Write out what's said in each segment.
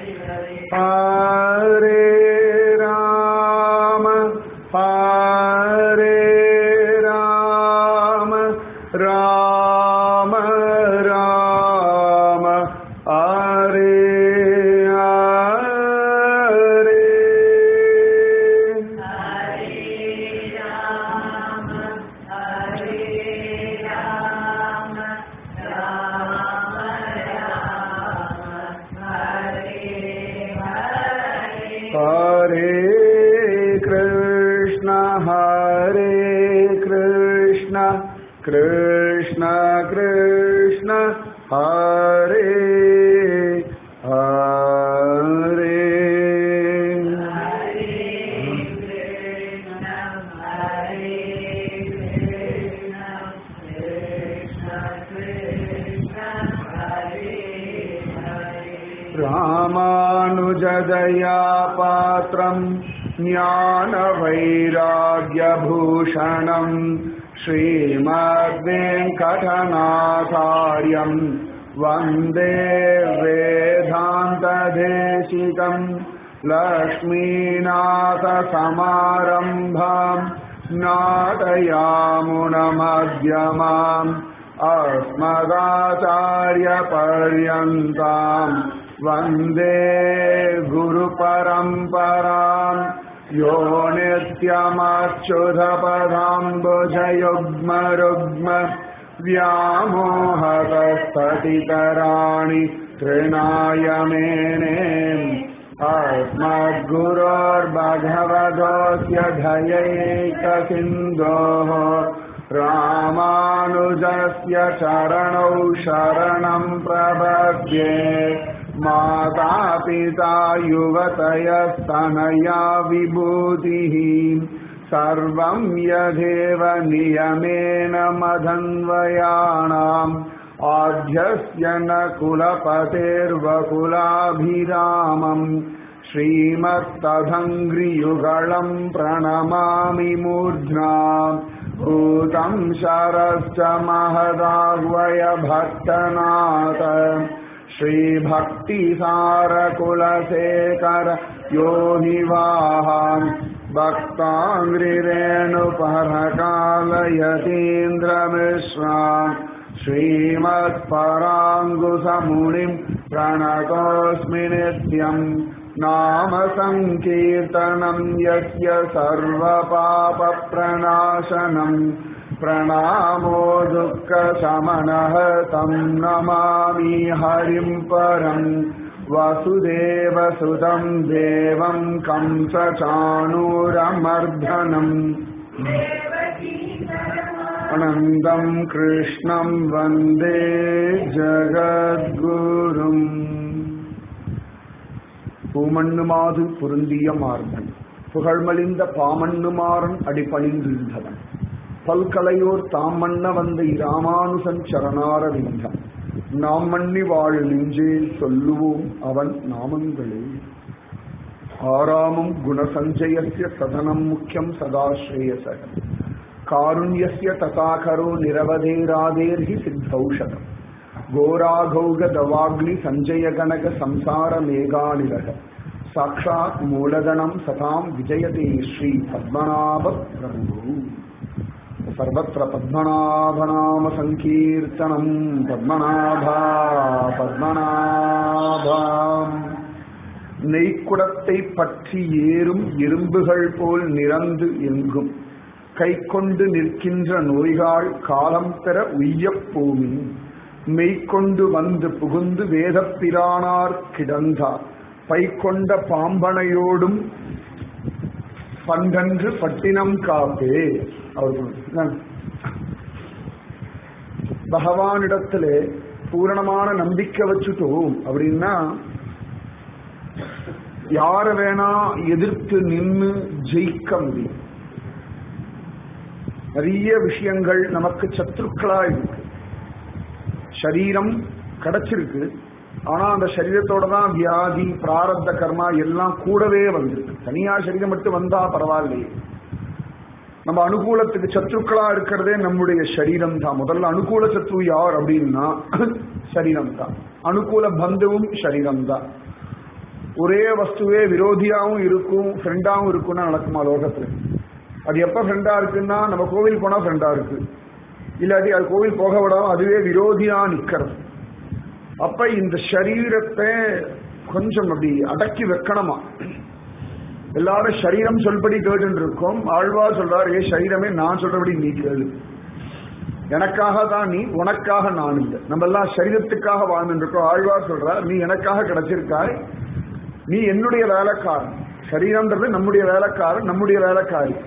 Hare Rama, Hare Rama, Rama Rama, Hare Hare. Hare Krishna, Krishna Krishna, Hare Hare. Ramanujadaya Patram Jnana-vairagya-bhushanam Srimad-Venkatanathāryam Vande Vedanta-desitam Lakshmīnātha-samarambham Nātayamunamadyamam Asmadācārya-paryantam Vande Guru Paramparam Yo Nityamachyudapadambujayugma Vyamohatastathitarani Trinayamene Asmadgurur-bhagavadosya dhayekasindhoः Ramanujasya charanau sharanam prabhadye Mata pita yuvatayasthanaya vibhutihi Sarvam yadeva niyamena madhanvayanam Adhyasya nakulapatirvakulabhiramam Srimat-tadhangri-yugalam pranamami murdhna Bhutam sharascha mahadagvaya bhattanata Shri Bhakti Sara Kulasekara Yohi Vaham Bhaktangri Renu Parakala Yatindra Mishra Srimad Parangusa Munim Pranatosmi Nityam Nama Sankirtanam Yasya Sarva Papa Pranashanam Pranamo Dukkha Samanaha Tam Namami Harim Param Vasudeva Sudam Devam Kamsa Chanuramardanam Anandam Krishnam Vande Jagadgurum Pumannumaadu Purundiya Mardan Pugalmalinda Pamannumaran Adipanirindavan பல்கலையோர் தாம் மன்ன வந்த இராமானுசன் சரணாரவிந்தம் நாம் மன்னி வாழ் நெஞ்சே சொல்லுவோம் அவன் நாமங்களே ஆராமம் குணசஞ்சயஸ்ய சதனம் முக்கியம் சதாஸ்ரேயசகம் காருண்யஸ்ய ததாகரோ நிரவதேராதேர்ஹி சித்தௌஷதம் கோராகௌக தவாக்னி சஞ்சய கனக சம்சார மேகாநிலக சாட்சாத் மூலதனம் சதாம் விஜயதே ஸ்ரீ பத்மநாப பிரபு सर्वत्र पद्मनाभनाम संकीर्तनम पद्मनाभा पद्मनाभा நெய்க்குடத்தை பற்றி ஏறும் எறும்புகள் போல் நிறந்து எங்கும் கை கொண்டு நிற்கின்ற நோய்கள் காலம் பெற உய்யப் போமின் மெய்கொண்டு வந்து புகுந்து வேதப்பிரானார் கிடந்தார் பைக்கொண்ட பாம்பனையோடும் பண்டன்று பட்டினம் காப்பே. அவர் பகவானிடத்துல பூரணமான நம்பிக்கை வச்சுட்டோம் அப்படின்னா யார வேணா எதிர்த்து நின்று ஜெயிக்க முடியும். நிறைய விஷயங்கள் நமக்கு சத்ருக்களா இருக்கு. சரீரம் கிடைச்சிருக்கு, ஆனா அந்த சரீரத்தோட தான் வியாதி பிராரப்த கர்மா எல்லாம் கூடவே வந்திருக்கு. தனியா சரீரம் மட்டும் வந்தா பரவாயில்லையே. நம்ம அனுகூலத்துக்கு சத்ருக்களா இருக்கிறதே நம்முடைய சரீரம் தான். முதல்ல அனுகூல சத்ரு யார் அப்படின்னா சரீரம் தான். அனுகூல பந்துவும் சரீரம் தான். ஒரே வஸ்துவே விரோதியாவும் இருக்கும் ஃப்ரெண்டாவும் இருக்கும்னா நடக்குமா லோகத்துல? அது எப்ப ஃப்ரெண்டா இருக்குன்னா நம்ம கோவில் போனா ஃப்ரெண்டா இருக்கு, இல்லாட்டி அது கோவில் போக விடாம அதுவே விரோதியா நிக்கிறது. அப்ப இந்த சரீரத்தை கொஞ்சம் அப்படி அடக்கி வைக்கணுமா. எல்லாரும் சரீரம் சொல்படி கேட்டு இருக்கோம். ஆழ்வார் சொல்றார், ஏ சரீரமே நான் சொல்றபடி நீ கேளு, எனக்காக தான் நீ, உனக்காக நான் இல்லை. நம்ம எல்லாம் சரீரத்துக்காக வாழ்ந்துட்டு இருக்கோம். ஆழ்வார் சொல்றார், நீ எனக்காக கிடைச்சிருக்காய், நீ என்னுடைய வேலைக்காரன். சரீரம்ன்றது நம்முடைய வேலைக்காரன், நம்முடைய வேலைக்காரி.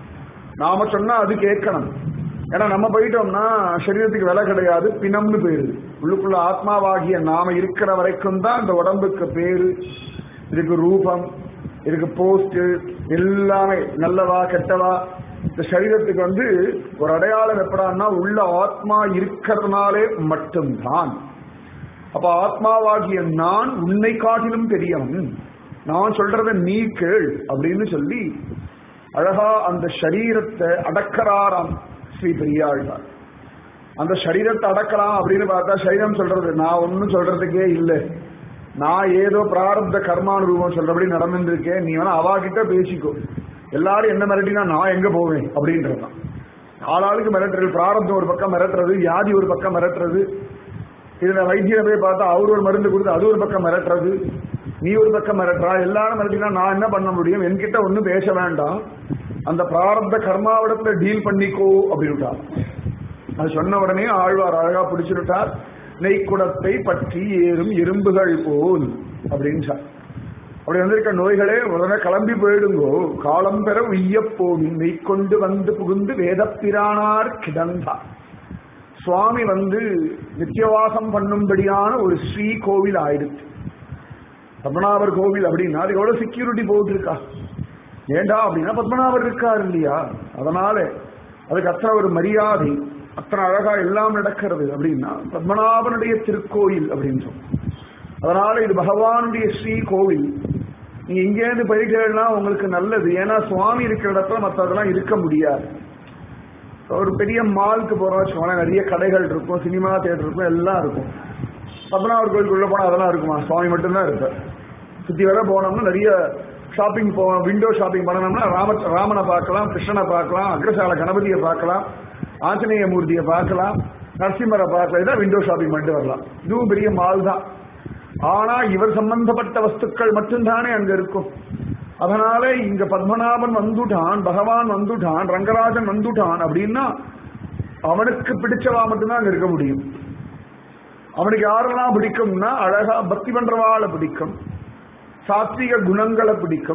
நாம சொன்னா அது கேட்கணும். ஏன்னா நம்ம போயிட்டோம்னா சரீரத்துக்கு விலை கிடையாது, பிணம்னு போயிருது. உள்ளுக்குள்ள ஆத்மாவாகிய நாம இருக்கிற வரைக்கும் தான் இந்த உடம்புக்கு பேரு, இதுக்கு ரூபம், இதுக்கு போஸ்ட், எல்லாமே நல்லவா கெட்டவா. இந்த சரீரத்துக்கு ஒரு அடையாளம் எப்படான்னா உள்ள ஆத்மா இருக்கிறதுனாலே மட்டும்தான். அப்ப ஆத்மாவாகிய நான் உன்னை காட்டிலும் பெரியவன், நான் சொல்றத நீ கேள் அப்படின்னு சொல்லி அழகா அந்த சரீரத்தை அடக்கறாராம் ஸ்ரீ பெரியாழ்வார். அந்த சரீரத்தை அடக்கலாம் அப்படின்னு பார்த்தா சரீரம் சொல்றது நான் ஒன்னும் சொல்றதுக்கே இல்லை, நான் ஏதோ பிராரப்த கர்மானுரூபம் சொல்றபடி நடந்துருக்கேன், நீ வேணா அவாகிட்ட பேசிக்கோ, எல்லாரும் என்ன மிரட்டினா நான் எங்க போவேன் அப்படின்றதான். ஆளாளுக்கு மிரட்டுறது, பிராரப்தம் ஒரு பக்கம் மிரட்டுறது, வியாதி ஒரு பக்கம் மிரட்டுறது, இதுல வைத்தியரை போய் பார்த்தா அவர் ஒரு மருந்து கொடுத்து அது ஒரு பக்கம் மிரட்டுறது, நீ ஒரு பக்கம் மிரட்டுறா, எல்லாரும் மிரட்டினா நான் என்ன பண்ண முடியும், என்கிட்ட ஒன்னும் பேச வேண்டாம், அந்த பிராரப்த கர்மாவிடத்துல டீல் பண்ணிக்கோ அப்படின்ட்டார். அது சொன்ன உடனே ஆழ்வார் அழகா பிடிச்சிருட்டார், நெய்க்குடத்தை பற்றி ஏறும் எறும்புகள் போல் அப்படின்னு சார். அப்படி வந்திருக்க நோய்களே உடனே கிளம்பி போயிடுங்கோ, காலம் பெற உய்யப்போம், மெய்கொண்டு வந்து புகுந்து வேதப்பிரானார் கிடந்தார். சுவாமி நித்தியவாசம் பண்ணும்படியான ஒரு ஸ்ரீ கோவில் ஆயிடுச்சு. பத்மநாபர் கோவில் அப்படின்னா அது எவ்வளவு செக்யூரிட்டி போட்டு இருக்கா. ஏண்டா அப்படின்னா பத்மநாபர் இருக்காரு இல்லையா, அதனால அதுக்கு அத்தனை ஒரு மரியாதை, அத்தனை அழகா எல்லாம் நடக்கிறது அப்படின்னா பத்மநாபனுடைய திருக்கோயில் அப்படின்னு சொல்லும். அதனால இது பகவானுடைய ஸ்ரீ கோவில். நீங்க இங்கேருந்து போயிட்டேன்னா உங்களுக்கு நல்லது. ஏன்னா சுவாமி இருக்கிற இடத்துல மற்றதெல்லாம் இருக்க முடியாது. ஒரு பெரிய மாலுக்கு போறோம் வச்சுக்கோங்களேன், நிறைய கடைகள் இருக்கும், சினிமா தியேட்டர் இருக்கும், எல்லாம் இருக்கும். பத்மநாபர் கோயிலுக்குள்ள போனா அதெல்லாம் இருக்குமா? சுவாமி மட்டும்தான் இருப்பார். சுத்தி வர போனோம்னா நிறைய ஷாப்பிங் போவோம், விண்டோ ஷாப்பிங் பண்ணணும்னா ராமனை பார்க்கலாம், கிருஷ்ணனை பார்க்கலாம், அக்ரசால கணபதியை பார்க்கலாம், ஆஞ்சநேய மூர்த்தியை பார்க்கலாம், நரசிம்மரை பார்க்கலாம். இதான் விண்டோ ஷாப்பிங் பண்ணிட்டு வரலாம். இதுவும் பெரிய மால் தான். ஆனா இவர் சம்பந்தப்பட்ட வஸ்துக்கள் மட்டும்தானே அங்க இருக்கும். அதனால இங்க பத்மநாபன் வந்துட்டான், பகவான் வந்துட்டான், ரங்கராஜன் வந்துட்டான் அப்படின்னா அவனுக்கு பிடிச்சவா மட்டும்தான் அங்க இருக்க முடியும். அவனுக்கு யாரெல்லாம் பிடிக்கும்னா அழகா பக்தி பண்றவாளை பிடிக்கும், சாத்விக குணங்களை பிடிக்கும்,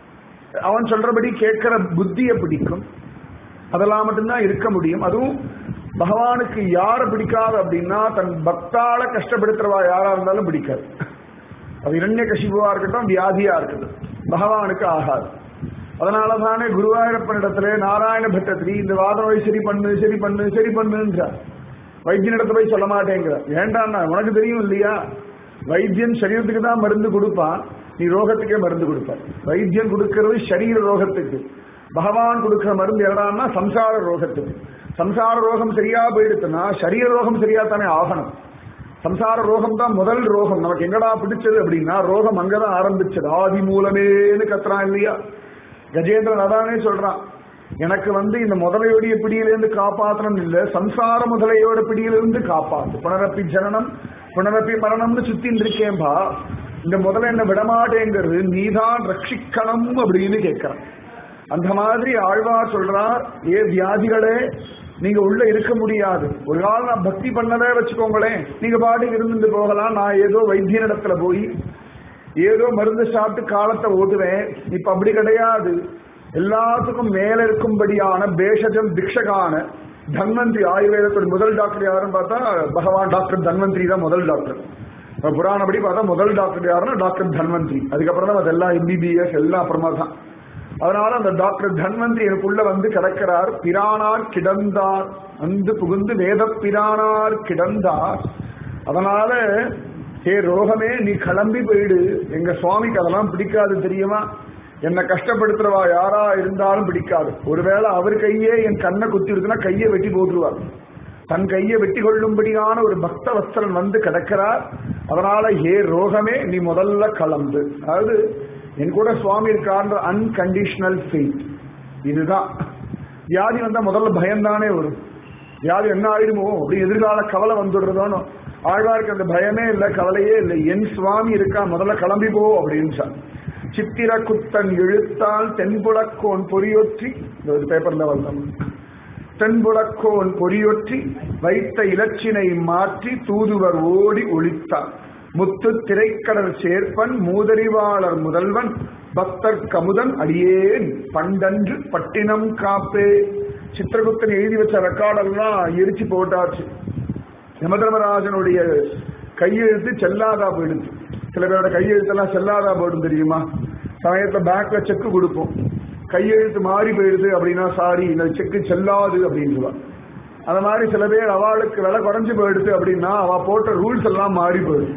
அவன் சொல்றபடி கேட்கிற புத்தியை பிடிக்கும். அதெல்லாம் மட்டும்தான் இருக்க முடியும். அதுவும் பகவானுக்கு யாரை பிடிக்காது அப்படின்னா தன் பக்தால கஷ்டப்படுத்துறவா யாரா இருந்தாலும் பிடிக்காது. அது இரண்யகசிபுவா இருக்கட்டும், வியாதியா இருக்கட்டும், பகவானுக்கு ஆகாது. அதனாலதானே குருவாயூரப்பனிடத்துல நாராயண பட்டத்திரி இந்த வாதவை சரி பண்ணு சரி பண்ணு சரி பண்ணுன்றார். வைத்தியனிடத்தை போய் சொல்ல மாட்டேங்கிற. ஏண்டான்னா உனக்கு தெரியும் இல்லையா, வைத்தியன் சரீரத்துக்கு தான் மருந்து கொடுப்பான், நீ ரோகத்துக்கே மருந்து கொடுப்பார். வைத்தியன் கொடுக்கிறது சரீர ரோகத்துக்கு, பகவான் கொடுக்கிற மருந்து எடான்னா சம்சார ரோகத்துக்கு. சம்சார ரோகம் சரியா போயிடுச்சுன்னா சரீர ரோகம் சரியா தானே ஆகணும். சம்சார ரோகம் தான் முதல் ரோகம். நமக்கு எங்கடா பிடிச்சது அப்படின்னா ரோகம் அங்கதான் ஆரம்பிச்சது. ஆதி மூலமேன்னு கத்துறான் இல்லையா கஜேந்திரன். அதானே சொல்றான், எனக்கு இந்த முதலையோடைய பிடியிலிருந்து காப்பாற்றணும் இல்ல, சம்சார முதலையோட பிடியிலிருந்து காப்பாத்து. புனரப்பி ஜனனம் புனரப்பி மரணம்னு சுத்தின்னு இருக்கேன்பா, இந்த முதல்ல என்ன விடமாட்டேங்கிறது, நீதான் ரட்சிக்கணும் அப்படின்னு கேட்கிறான். அந்த மாதிரி ஆழ்வார் சொல்றார், ஏ வியாதிகளே நீங்க உள்ள இருக்க முடியாது. ஒரு நாள் நான் பக்தி பண்ணதே வச்சுக்கோங்களேன், நீங்க பாட்டுக்கு இருந்துட்டு போகலாம். நான் ஏதோ வைத்தியனிடத்துல போய் ஏதோ மருந்து சாப்பிட்டு காலத்தை ஓட்டுவேன். இப்ப அப்படி கிடையாது. எல்லாத்துக்கும் மேல இருக்கும்படியான பேஷஜம் திக்ஷகான தன்வந்திரி. ஆயுர்வேதத்தோட முதல் டாக்டர் யாருன்னு பார்த்தா பகவான் டாக்டர் தன்வந்திரி தான் முதல் டாக்டர். புராணப்படி பார்த்தா முதல் டாக்டர் யாருன்னா டாக்டர் தன்வந்திரி. அதுக்கப்புறம் தான் அதெல்லாம் எம்பிபிஎஸ் எல்லாம் அப்புறமா தான். அதனால அந்த டாக்டர் தன்வந்திரி எனக்குள்ள கிடக்கிறார். பிரானார் கிடந்தார், புகுந்து வேத பிரானார் கிடந்தார். அதனால ஹே ரோகமே நீ கிளம்பி போயிடு. எங்க சுவாமிக்கு அதெல்லாம் பிடிக்காது தெரியுமா. என்னை கஷ்டப்படுத்துறவா யாரா இருந்தாலும் பிடிக்காது. ஒருவேளை அவர் கையே என் கண்ணை குத்தி இருக்குன்னா கையை வெட்டி போட்டுருவார். தன் கையை வெட்டி கொள்ளும்படியான ஒரு பக்த வஸ்திரன் வந்து கிடக்கிறார். அதனால ஏ ரோகமே நீ முதல்ல கிளம்பு. அதாவது என் கூட சுவாமி இருக்கான்ற அன்கண்டிஷனல் ஃபெய்த். இதுதான் வியாதி வந்தா முதல்ல பயம்தானே வரும். வியாதி என்ன ஆயிடுமோ அப்படி எதிர்கால கவலை வந்துடுறதானோ. ஆழ்வாருக்கு அந்த பயமே இல்லை, கவலையே இல்லை. என் சுவாமி இருக்கா, முதல்ல கிளம்பி போ அப்படின்னு சொல். சித்திர குத்தன் இழுத்தால் தென்புலக்கோன் பொறியொற்றி, பேப்பர்ல வந்தோம், தென்புலக்கோன் பொறியொற்றி வைத்த இலச்சினை மாற்றி தூதுவர் ஓடி ஒளித்தார். முத்து திரைக்கடல் சேர்ப்பன் மூதறிவாளர் முதல்வன் பக்தர் கமுதன் அடியேன் பண்டன்று பட்டினம் காப்பே. சித்திரகுப்தன் எழுதி வச்ச ரெக்கார்டெல்லாம் எரிச்சு போட்டாச்சு. யமதர்மராஜனுடைய கையெழுத்து செல்லாதா போயிடுச்சு. சில பேரோட கையெழுத்தெல்லாம் செல்லாதா போயிடும் தெரியுமா? சமயத்துல பேங்க்ல செக்கு கொடுப்போம், கையெழுத்து மாறி போயிடுது அப்படின்னா சாரி இந்த செக்கு செல்லாது அப்படின்னு. அந்த மாதிரி சில பேர் அவளுக்கு விலை குறைஞ்சு போயிடுது அப்படின்னா அவ போட்ட ரூல்ஸ் எல்லாம் மாறி போயிடுது.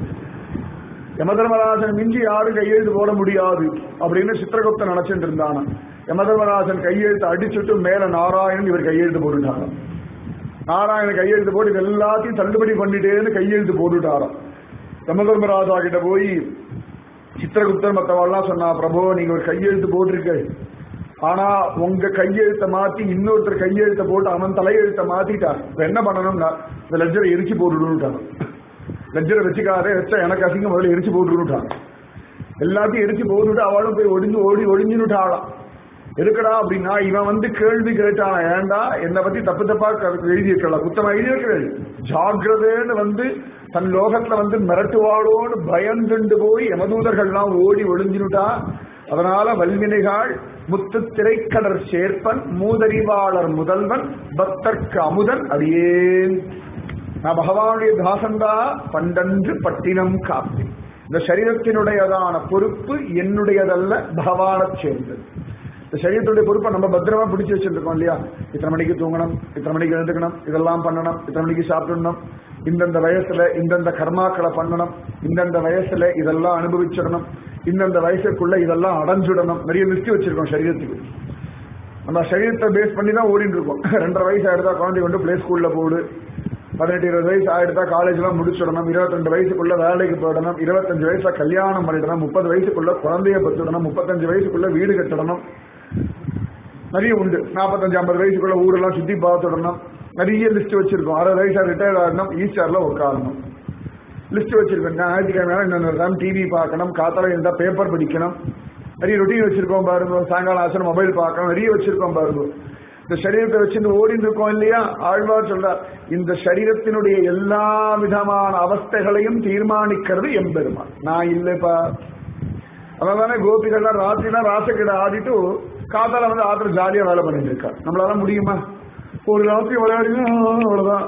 யமதர்மராஜன் மிஞ்சி யாரும் கையெழுத்து போட முடியாது அப்படின்னு சித்திரகுப்தன் நினைச்சிட்டு இருந்தானா. யமதர்மராஜன் கையெழுத்து அடிச்சுட்டு மேல நாராயணன் இவர் கையெழுத்து போட்டுட்டாராம். நாராயணன் கையெழுத்து போட்டு இது எல்லாத்தையும் தள்ளுபடி பண்ணிட்டேன்னு கையெழுத்து போட்டுட்டாராம். யமதர்மராஜா கிட்ட போய் சித்திரகுப்தன் மற்றவெல்லாம் சொன்னா, பிரபு நீங்க ஒரு கையெழுத்து போட்டிருக்க, ஆனா உங்க கையெழுத்தை மாத்தி இன்னொருத்தர் கையெழுத்தை போட்டு அவன் தலையெழுத்தை மாத்திட்டார். இப்ப என்ன பண்ணணும்னா இந்த லெட்ஜரை எரிச்சு போட்டுட்டாங்க. லெட்ஜரை வச்சுக்காத வச்சா எனக்கு அசிங்கம், முதல்ல எரிச்சு போட்டுட்டாங்க. எல்லாத்தையும் எரிச்சு போட்டுட்டு அவளும் போய் ஒளிஞ்சுட்டாளாம். இருக்கடா அப்படின்னா இவன் வந்து கேள்வி கேட்டான, ஏண்டா என்னை பத்தி தப்பு தப்பா எழுதி இருக்கலாம், குத்தமா எழுதி இருக்கிறது, ஜாகிரதேன்னு வந்து தன் லோகத்துல வந்து மிரட்டுவாளோன்னு பயந்துண்டு போய் யமதூதர்கள்லாம் ஓடி ஒளிஞ்சுட்டா. அதனால வல்வினைகள் முத்து திரைக்கடற் சேர்ப்பன் மூதறிவாளர் முதல்வன் பக்தர்க்கு அமுதன் அடியேன். நான் பகவானுடைய தாசந்தா பண்டன்று பட்டினம் காப்பேன். இந்த சரீரத்தினுடையதான பொறுப்பு என்னுடையதல்ல, பகவானை சேர்ந்தது. இந்த சரீரத்துடைய பொறுப்பை நம்ம பத்திரமா பிடிச்சி வச்சிருக்கோம் இல்லையா? இத்தனை மணிக்கு தூங்கணும், இத்தனை மணிக்கு எழுந்துக்கணும், இதெல்லாம் பண்ணணும், இத்தனை மணிக்கு சாப்பிடணும், இந்தந்த வயசுல இந்தந்த கர்மாக்களை பண்ணணும், இந்தந்த வயசுல இதெல்லாம் அனுபவிச்சிடணும், இந்தந்த வயசுக்குள்ள இதெல்லாம் அடைஞ்சிடணும். நிறைய லிஸ்ட் வச்சிருக்கோம் சரீரத்துக்கு. நம்ம சரீரத்தை பேஸ் பண்ணி தான் ஓடிட்டு இருக்கோம். 2.5 வயசு ஆயிடுதா குழந்தை கொண்டு பிளே ஸ்கூல்ல போடு, 18-20 வயசு ஆயிடுதா காலேஜ்லாம் முடிச்சிடணும், 22 வயசுக்குள்ள வேலைக்கு போயிடணும், 25 வயசுல கல்யாணம் பண்ணிடணும், 30 வயசுக்குள்ள குழந்தைய பத்துடணும், 35 வயசுக்குள்ள வீடு கட்டணும், நிறைய உண்டு. 45-50 வயசுக்குள்ள ஊரெல்லாம் சுத்தி பார்த்துடணும், நிறைய லிஸ்ட் வச்சிருக்கோம். 60 வயசா ரிட்டையர் ஆகணும், ஈஸ்டர்ல உட்காரணும், லிஸ்ட் வச்சிருக்கோம். ஞாயிற்றுக்கிழமை இன்னொரு டிவி பார்க்கணும், காத்தால இருந்தா பேப்பர் படிக்கணும், நிறைய ரொட்டீன் வச்சிருக்கோம் பாருங்க. சாயங்காலம் ஆசனம் மொபைல் பார்க்கணும், நிறைய வச்சிருக்கோம் பாருங்க. இந்த சரீரத்தை வச்சுட்டு ஓடிட்டு இருக்கோம் இல்லையா? ஆழ்வார் சொல்றார், இந்த சரீரத்தினுடைய எல்லா விதமான அவஸ்தைகளையும் தீர்மானிக்கிறது எம்பெருமான், நான் இல்லப்பா. அதனால கோபிகள்லாம் ராத்திரிலாம் ராசக்கிட ஆடிட்டு காத்தால வந்து ஆத்திர ஜாலியா வேலை பண்ணிட்டு இருக்கா. நம்மளால முடியுமா? ஒரு ராத்திரி விளையாடினா அவ்வளவுதான்,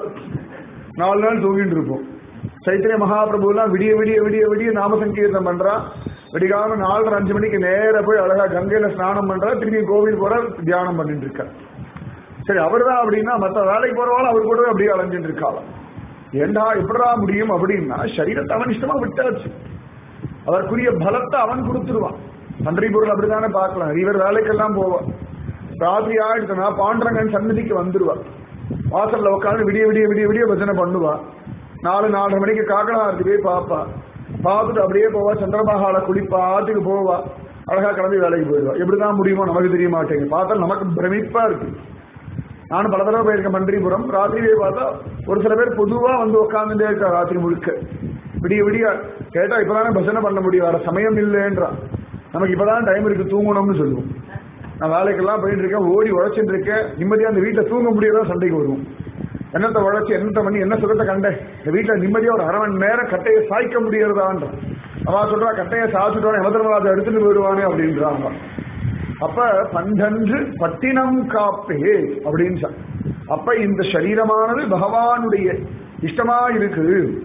4 நாள் தூங்கிட்டு இருப்போம். சைத்திரிய மகாபிரபு எல்லாம் விடிய விடிய விடிய விடிய நாம சங்கீர்த்தம் பண்றா. விடிகாம 4:30-5 மணிக்கு நேர போய் அழகா கங்கையில ஸ்நானம் பண்றா, திரும்பி கோவில் போற தியானம் பண்ணிட்டு இருக்கா. சரி, அவர்தான் அப்படின்னா மற்ற வேலைக்கு போறவாள் அவர் கூடவே அப்படியே அலைஞ்சிட்டு இருக்காளாம். ஏண்டா எப்படா முடியும் அப்படின்னா சரீரத்தை அவன் இஷ்டமா விட்டாச்சு, அதற்குரிய பலத்தை அவன் கொடுத்துருவான். பன்றிபுரில் அப்படித்தானே பார்க்கலாம். இவர் வேலைக்கெல்லாம் போவான், ராத்திரி ஆயிடுச்சுன்னா பாண்டரங்கன் சன்னதிக்கு வந்துருவா, வாசல்ல உட்காந்து விடிய விடிய விடிய விடிய பஜனை பண்ணுவா. 4-4:30 மணிக்கு காக்கடாரத்தி போய் பார்ப்பா, பார்த்துட்டு அப்படியே போவா, சந்திரபாகால குளிப்பா, ஆத்துக்கு போவா, அழகா கிளம்பி வேலைக்கு போயிடுவா. எப்படிதான் முடியுமோ நமக்கு தெரிய மாட்டேங்குது. பார்த்தா நமக்கு பிரமிப்பா இருக்கு. நானும் பல தடவை போயிருக்கேன் பன்றிபுரம். ராத்திரியே பார்த்தா ஒரு சில பேர் பொதுவா வந்து உட்காந்துட்டே இருக்கா ராத்திரி முழுக்க, விடிய விடிய. கேட்டா இப்பதானே பஜனை பண்ண முடியும், வர சமயம் இல்லைன்றா. நமக்கு இப்பதான் டைம் இருக்கு தூங்கணும்னு சொல்லுவோம். நான் வேலைக்கெல்லாம் போயிட்டு இருக்கேன், ஓடி உழைச்சிட்டு இருக்கேன், நிம்மதியா அந்த வீட்டுல தூங்க முடியாத சண்டைக்கு வருவோம். என்னத்தை உழைச்சி என்னத்தை பண்ணி என்ன சுகத்தை கண்டேன், இந்த வீட்டுல நிம்மதியா ஒரு 1/2 மணி நேரம் கட்டையை சாய்க்க முடியறதான்ற. அவ சொல்றா கட்டையை சாய்ச்சுட்டோம் யமதர்மராஜா எடுத்துட்டு போயிடுவானே அப்படின்றாங்க. அப்ப பண்டன்று பட்டினம் காப்பே அப்படின்னு சொல். அப்ப இந்த சரீரமானது பகவானுடைய இஷ்டமா இருக்கு,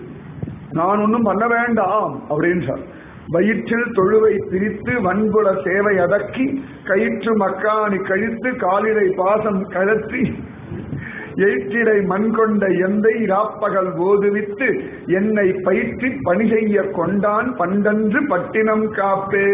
நான் ஒன்னும் பண்ண வேண்டாம் அப்படின்னு சொல். வயிற்றில் தொழுவை பிரித்து வன்புல சேவை அதக்கி கயிற்று மக்காணி கழித்து காலிடை பாசம் கழற்றி எயிற்றிடை மண் கொண்ட எந்தை இராப்பகல் ஓதுவித்து என்னை பயிற்றி பணி செய்ய கொண்டான் பண்டன்று பட்டினம் காப்பே.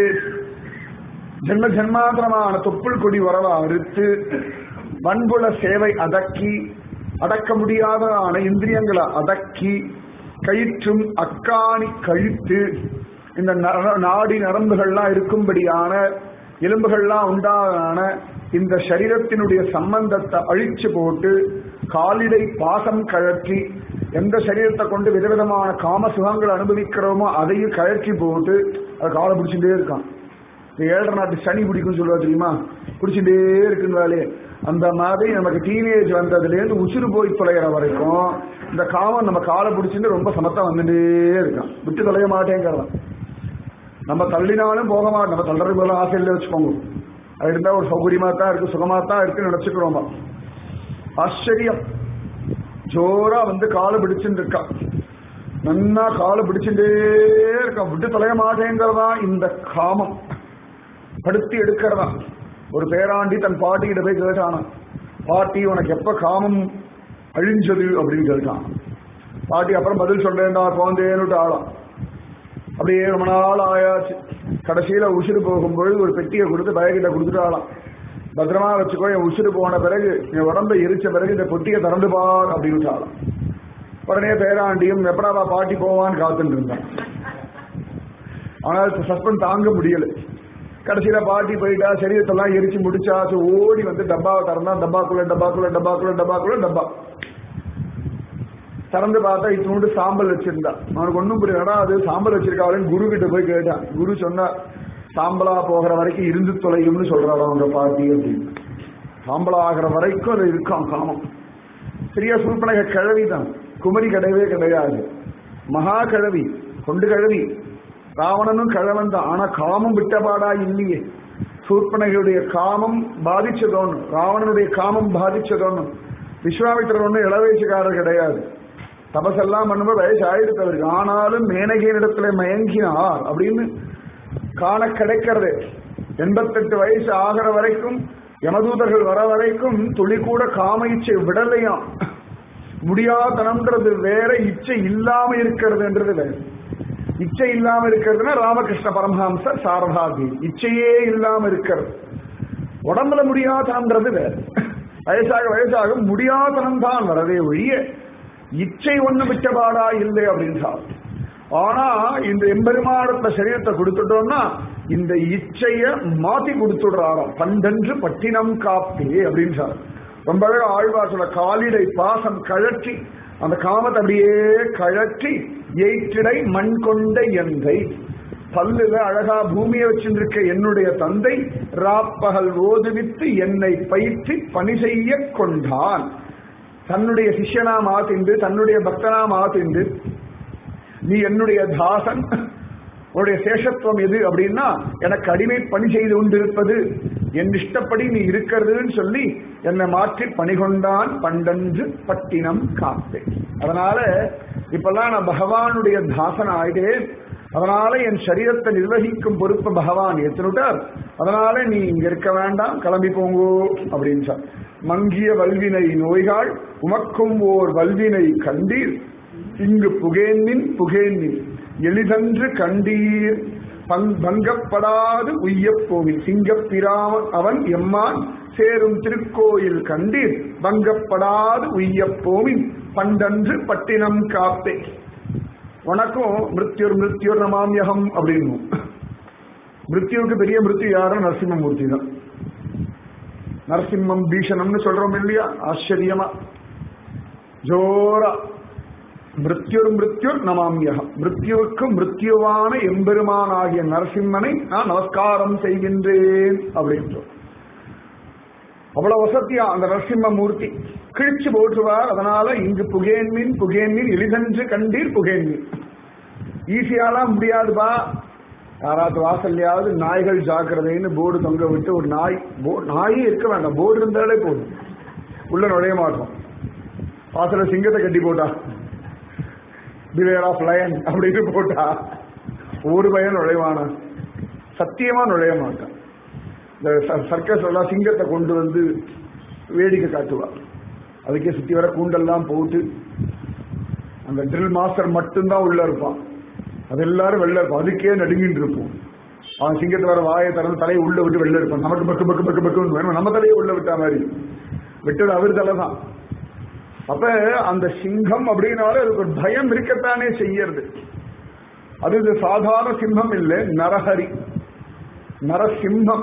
ஜென்ம ஜென்மாந்திரமான தொப்புள் கொடி உறவா அறுத்து வன்புல சேவை அதக்கி அடக்க முடியாததான இந்திரியங்களை அடக்கி கயிற்றும் அக்காணி கழித்து இந்த நாடி நரம்புகள்லாம் இருக்கும்படியான எலும்புகள்லாம் உண்டான இந்த சரீரத்தினுடைய சம்பந்தத்தை அழிச்சு போட்டு காலிடை பாசம் கழற்றி எந்த சரீரத்தை கொண்டு விதவிதமான காம சுகங்களை அனுபவிக்கிறோமோ அதையும் கழற்றி போட்டு அதை காலை பிடிச்சுட்டே இருக்கான். இந்த 7.5 நாட்டு சனி பிடிக்கும்னு சொல்லுவா தெரியுமா, பிடிச்சுட்டே இருக்குன்னாலே அந்த மாதிரி நமக்கு டீனேஜ் வந்ததுலேருந்து உசுறு போய் தொலைகிற வரைக்கும் இந்த காமம் நம்ம காலை பிடிச்சிட்டு ரொம்ப சமத்தா வந்துட்டே இருக்கான். விட்டு தொலைய மாட்டேங்கிறதான். நம்ம தள்ளினாலும் போக மாட்டோம். நம்ம தள்ளுறது போல ஆசை இல்லை வச்சுக்கோங்க. அது இருந்தா ஒரு சௌகரியமா தான் இருக்கு, சுகமா தான் இருக்குன்னு நினைச்சுக்கிறோமா. ஆச்சரியம். ஜோரா வந்து காலை பிடிச்சுட்டு இருக்கா, நன்னா காலை பிடிச்சுட்டே இருக்கா, விட்டு தொலைய மாட்டேங்கிறதா இந்த காமம் படுத்தி எடுக்கிறதா. ஒரு பேராண்டி தன் பாட்டிகிட்ட போய் கேட்டானா, பாட்டி உனக்கு எப்ப காமம் அழிஞ்சது அப்படின்னு கேட்டான். பாட்டி அப்புறம் பதில் சொல்றேன்டா குழந்தைன்னு ஆளாம். அப்படியே ரொம்ப நாள் ஆயாச்சு. கடைசியில உசுறு போகும்பொழுது ஒரு பெட்டியை கொடுத்து பயக்கிட்ட கொடுத்துட்டாலாம், பத்திரமா வச்சுக்கோ, என் உசுறு போன பிறகு என் உடம்பை எரிச்ச பிறகு இந்த பொட்டியை திறந்து பார் அப்படின்னு ஆளாம். உடனே பேராண்டியும் எப்படாவா பாட்டி போவான்னு காத்துட்டு இருந்தான். ஆனால் சஸ்பெண்ட் தாங்க முடியல. கடைசியில பாட்டி போயிட்டா, சரீரத்தெல்லாம் எரிச்சு முடிச்சாச்சு. ஓடி வந்து டப்பாவை திறந்தா, டப்பாக்குள்ள டப்பாக்குள்ள டப்பாக்குள்ள டப்பாக்குள்ள டப்பா திறந்து பார்த்தா இத்தோண்டு சாம்பல் வச்சிருந்தா. அவனுக்கு ஒன்றும் புரியலடா அது சாம்பல் வச்சிருக்காளேன்னு குரு கிட்ட போய் கேட்டான். குரு சொன்னா, சாம்பலா போகிற வரைக்கும் இருந்து தொலையும்னு சொல்றாரு அவங்க பாட்டி அப்படின்னு. சாம்பலா ஆகிற வரைக்கும் அது இருக்கான் காமம். சரியா சூழ்பனக கிழவிதான், குமரி கிடையவே கிடையாது. மகா கிழவி, கொண்டு கிழவி. ராவணனும் கிழவன் தான், ஆனா காமம் விட்டபாடா இல்லையே. சூர்பனகையுடைய காமம் பாதிச்சதோன்னு, ராவணனுடைய காமம் பாதிச்சதோன்னு. விஸ்வாமித்திரர் ஒன்னும் இளவயசுக்காரர் கிடையாது, தபசெல்லாம் பண்ணும்போது வயசு ஆயிடுத்து அவருக்கு. ஆனாலும் மேனகையினிடத்துல மயங்கினார் அப்படின்னு காண கிடைக்கிறது. 88 வயசு ஆகிற வரைக்கும், யமதூதர்கள் வர வரைக்கும் துளி கூட காம இச்சை விடலையாம். முடியாதனம்ன்றது வேற, இச்சை இல்லாம இருக்கிறதுன்றது வேற. இச்சை இல்லாம இருக்கிறதுனா ராமகிருஷ்ண பரமஹம்சர் சாரதாதி, இச்சையே இல்லாம இருக்கிறது. உடம்புல முடியாதனம்ன்றது வேற. வயசாக வயசாக முடியாதனம் தான் வரவே ஒழிய இச்சை ஒண்ணு விட்டபாடா இல்லை அப்படின்றார். ஆனா இந்த எம்பெருமானத்த சரீரத்தை கொடுத்துட்டோம்னா இந்த இச்சைய மாத்தி கொடுத்துடுறாராம். பண்டென்று பட்டினம் காப்பே அப்படின்றார். ரொம்ப அழகா ஆழ்வார் சொல்ல, காலிடை பாசம் கழற்றி அந்த காமத்தை அப்படியே கழற்றி எயிற்றிடை மண் கொண்ட எந்தை, பல்லுல அழகா பூமியை வச்சிருக்க என்னுடைய தந்தை ராப்பகல் ஓதுவித்து என்னை பயிற்சி பணி செய்ய கொண்டான். தன்னுடைய சிஷ்யனா மாத்திண்டு, தன்னுடைய பக்தனா மாத்திண்டு, நீ என்னுடைய தாசன், உன்னுடைய சேஷத்துவம் எது அப்படின்னா எனக்கு அடிமை பணி செய்து கொண்டிருப்பது, என் இஷ்டப்படி நீ இருக்கிறதுன்னு சொல்லி என்னை மாற்றி பணிகொண்டான் பண்டன்று பட்டினம் காப்பேன். அதனால இப்பெல்லாம் நான் பகவானுடைய தாசன் ஆயிட்டேன். அதனால என் சரீரத்தை நிர்வகிக்கும் பொறுப்பு பகவான் ஏற்றுட்டார். அதனால நீ இங்க இருக்க வேண்டாம், கிளம்பி போங்கோ அப்படின்னு சொல். மங்கிய வல்வினை நோய்கள் உமக்கும் ஓர் வல்வினை கண்டீர், இங்கு புகேன்னின் புகேன்னின் எளிதன்று கண்டீர், பங்கப்படாது உய்யப் போவின் சிங்கப்பிராம அவன் எம்மான் சேரும் திருக்கோயில் கண்டீர், பங்கப்படாது உய்யப் போவின் பண்டன்று பட்டினம் காப்பே. உனக்கும் மிருத்யுர் மிருத்யுர் நமாமியகம் அப்படின்னு. மிருத்யுவுக்கு பெரிய மிருத்யு யாரும் நரசிம்மமூர்த்தி தான். நரசிம்மம் பீஷணம்னு சொல்றோம் இல்லையா, ஆச்சரியமா ஜோரா மிருத்யுர் மிருத்யுர் நமாமியகம். மிருத்யுவுக்கு மிருத்யுவான எம்பெருமான் ஆகிய நரசிம்மனை நான் நமஸ்காரம் செய்கின்றேன் அப்படின்னு. அவ்வளவு வசதியா அந்த நரசிம்ம மூர்த்தி கிழிச்சு போற்றுவார். அதனால இங்கு புகேன்மின் புகேன்மின் எளிதன்று கண்டீர் புகேன்மின். ஈஸியாலாம் முடியாதுப்பா. யாராவது வாசல்லையாவது நாய்கள் ஜாக்கிரதைன்னு போர்டு தொங்க விட்டு ஒரு நாயே இருக்க வேண்டாம், போர்டு இருந்தாலே போதும், உள்ள நுழைய மாட்டோம். வாசல சிங்கத்தை கட்டி போட்டா, பிவேர் ஆஃப் லயன் அப்படின்னு போட்டா ஒரு பையன் நுழைவானா? சத்தியமா நுழைய மாட்டான். இந்த சர்க்கஸ் எல்லாம் சிங்கத்தை கொண்டு வந்து வேடிக்கை காட்டுவா. அதுக்கே சுத்தி வர கூண்டெல்லாம் போட்டு அந்த ட்ரில் மாஸ்டர் மட்டும்தான் உள்ள இருப்பான், அது எல்லாரும் வெளில இருப்பான். அதுக்கே நடுங்கிட்டு இருப்போம். அவன் சிங்கத்தை வர வாயை திறந்து தலையை உள்ள விட்டு வெளில இருப்பான். நமக்கு பக்கு பக்கு பக்கு பக்குன்னு வேணும், நம்ம தலையை உள்ள விட்டா மாதிரி விட்டது அவர் தலை தான். அப்ப அந்த சிங்கம் அப்படின்னாலே அதுக்கு ஒரு பயம் இருக்கத்தானே செய்யறது. அது இது சாதாரண சிம்மம் இல்லை, நரஹரி, நரசிம்மம்.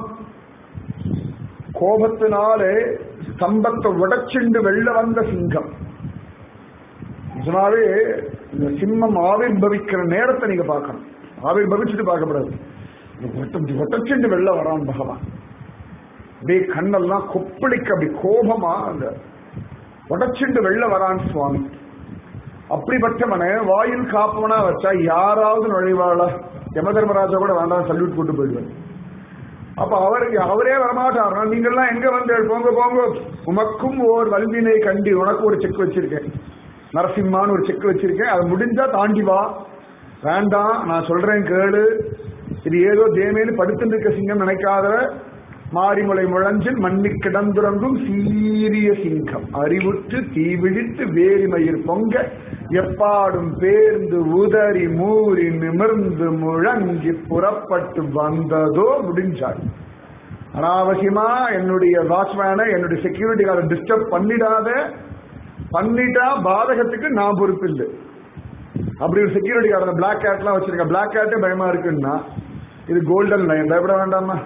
கோபத்தினாலே ஸ்தம்பத்தை உடைச்சுண்டு வெள்ள வந்த சிங்கம். நிஜமாவே இந்த சிம்மம் ஆவிர்பவிக்கிற நேரத்தை நீங்க பார்க்கணும். ஆவிர்பவிச்சுட்டு பார்க்கப்படாது. ஒட்டச்சுண்டு வெள்ள வரான் பகவான். அப்படியே கண்ணெல்லாம் கொப்பளிக்க அப்படி கோபமா அந்த உடச்சுண்டு வெள்ள வரான் சுவாமி. அப்படிப்பட்டவனை வாயில் காப்பவனா வச்சா யாராவது நுழைவாளா? யம தர்மராஜா கூட வேண்டாம், சல்யூட் போட்டு போயிடுவார். அப்ப அவரே வரமாட்டார். நீங்கெல்லாம் எங்க வந்து போங்க போங்க, உமக்கும் ஓர் வல்வினை கண்டி, உனக்கு ஒரு செக் வச்சிருக்கேன், நரசிம்மான்னு ஒரு செக் வச்சிருக்கேன், அது முடிஞ்சா தாண்டி வா. வேண்டாம், நான் சொல்றேன் கேளு. இது ஏதோ தேமேனு படுத்துட்டு இருக்க சிங்கம் நினைக்காத, மாரிமலை முழஞ்சில் மண்ணி கிடந்துறங்கும் சீரிய சிங்கம், அறிவுற்று தீவிழித்து வேரிமயிர் பொங்க எப்பாடும் பேர்ந்து உதறி மூறி நிமிர்ந்து முழங்கி புறப்பட்டு வந்ததோ முடிஞ்சாள். அனாவசியமா என்னுடைய வாட்ச்மேனை, என்னுடைய செக்யூரிட்டி கார்டை டிஸ்டர்ப் பண்ணிடாத, பண்ணிட்டா பாதகத்துக்கு நான் பொறுப்பு இல்லை. அப்படி ஒரு செக்யூரிட்டி கார்டு பிளாக் கேட்லாம் வச்சிருக்கேன். பிளாக் கேட்டே பயமா இருக்குன்னா இது கோல்டன் லைன், பயப்பட வேண்டாமா?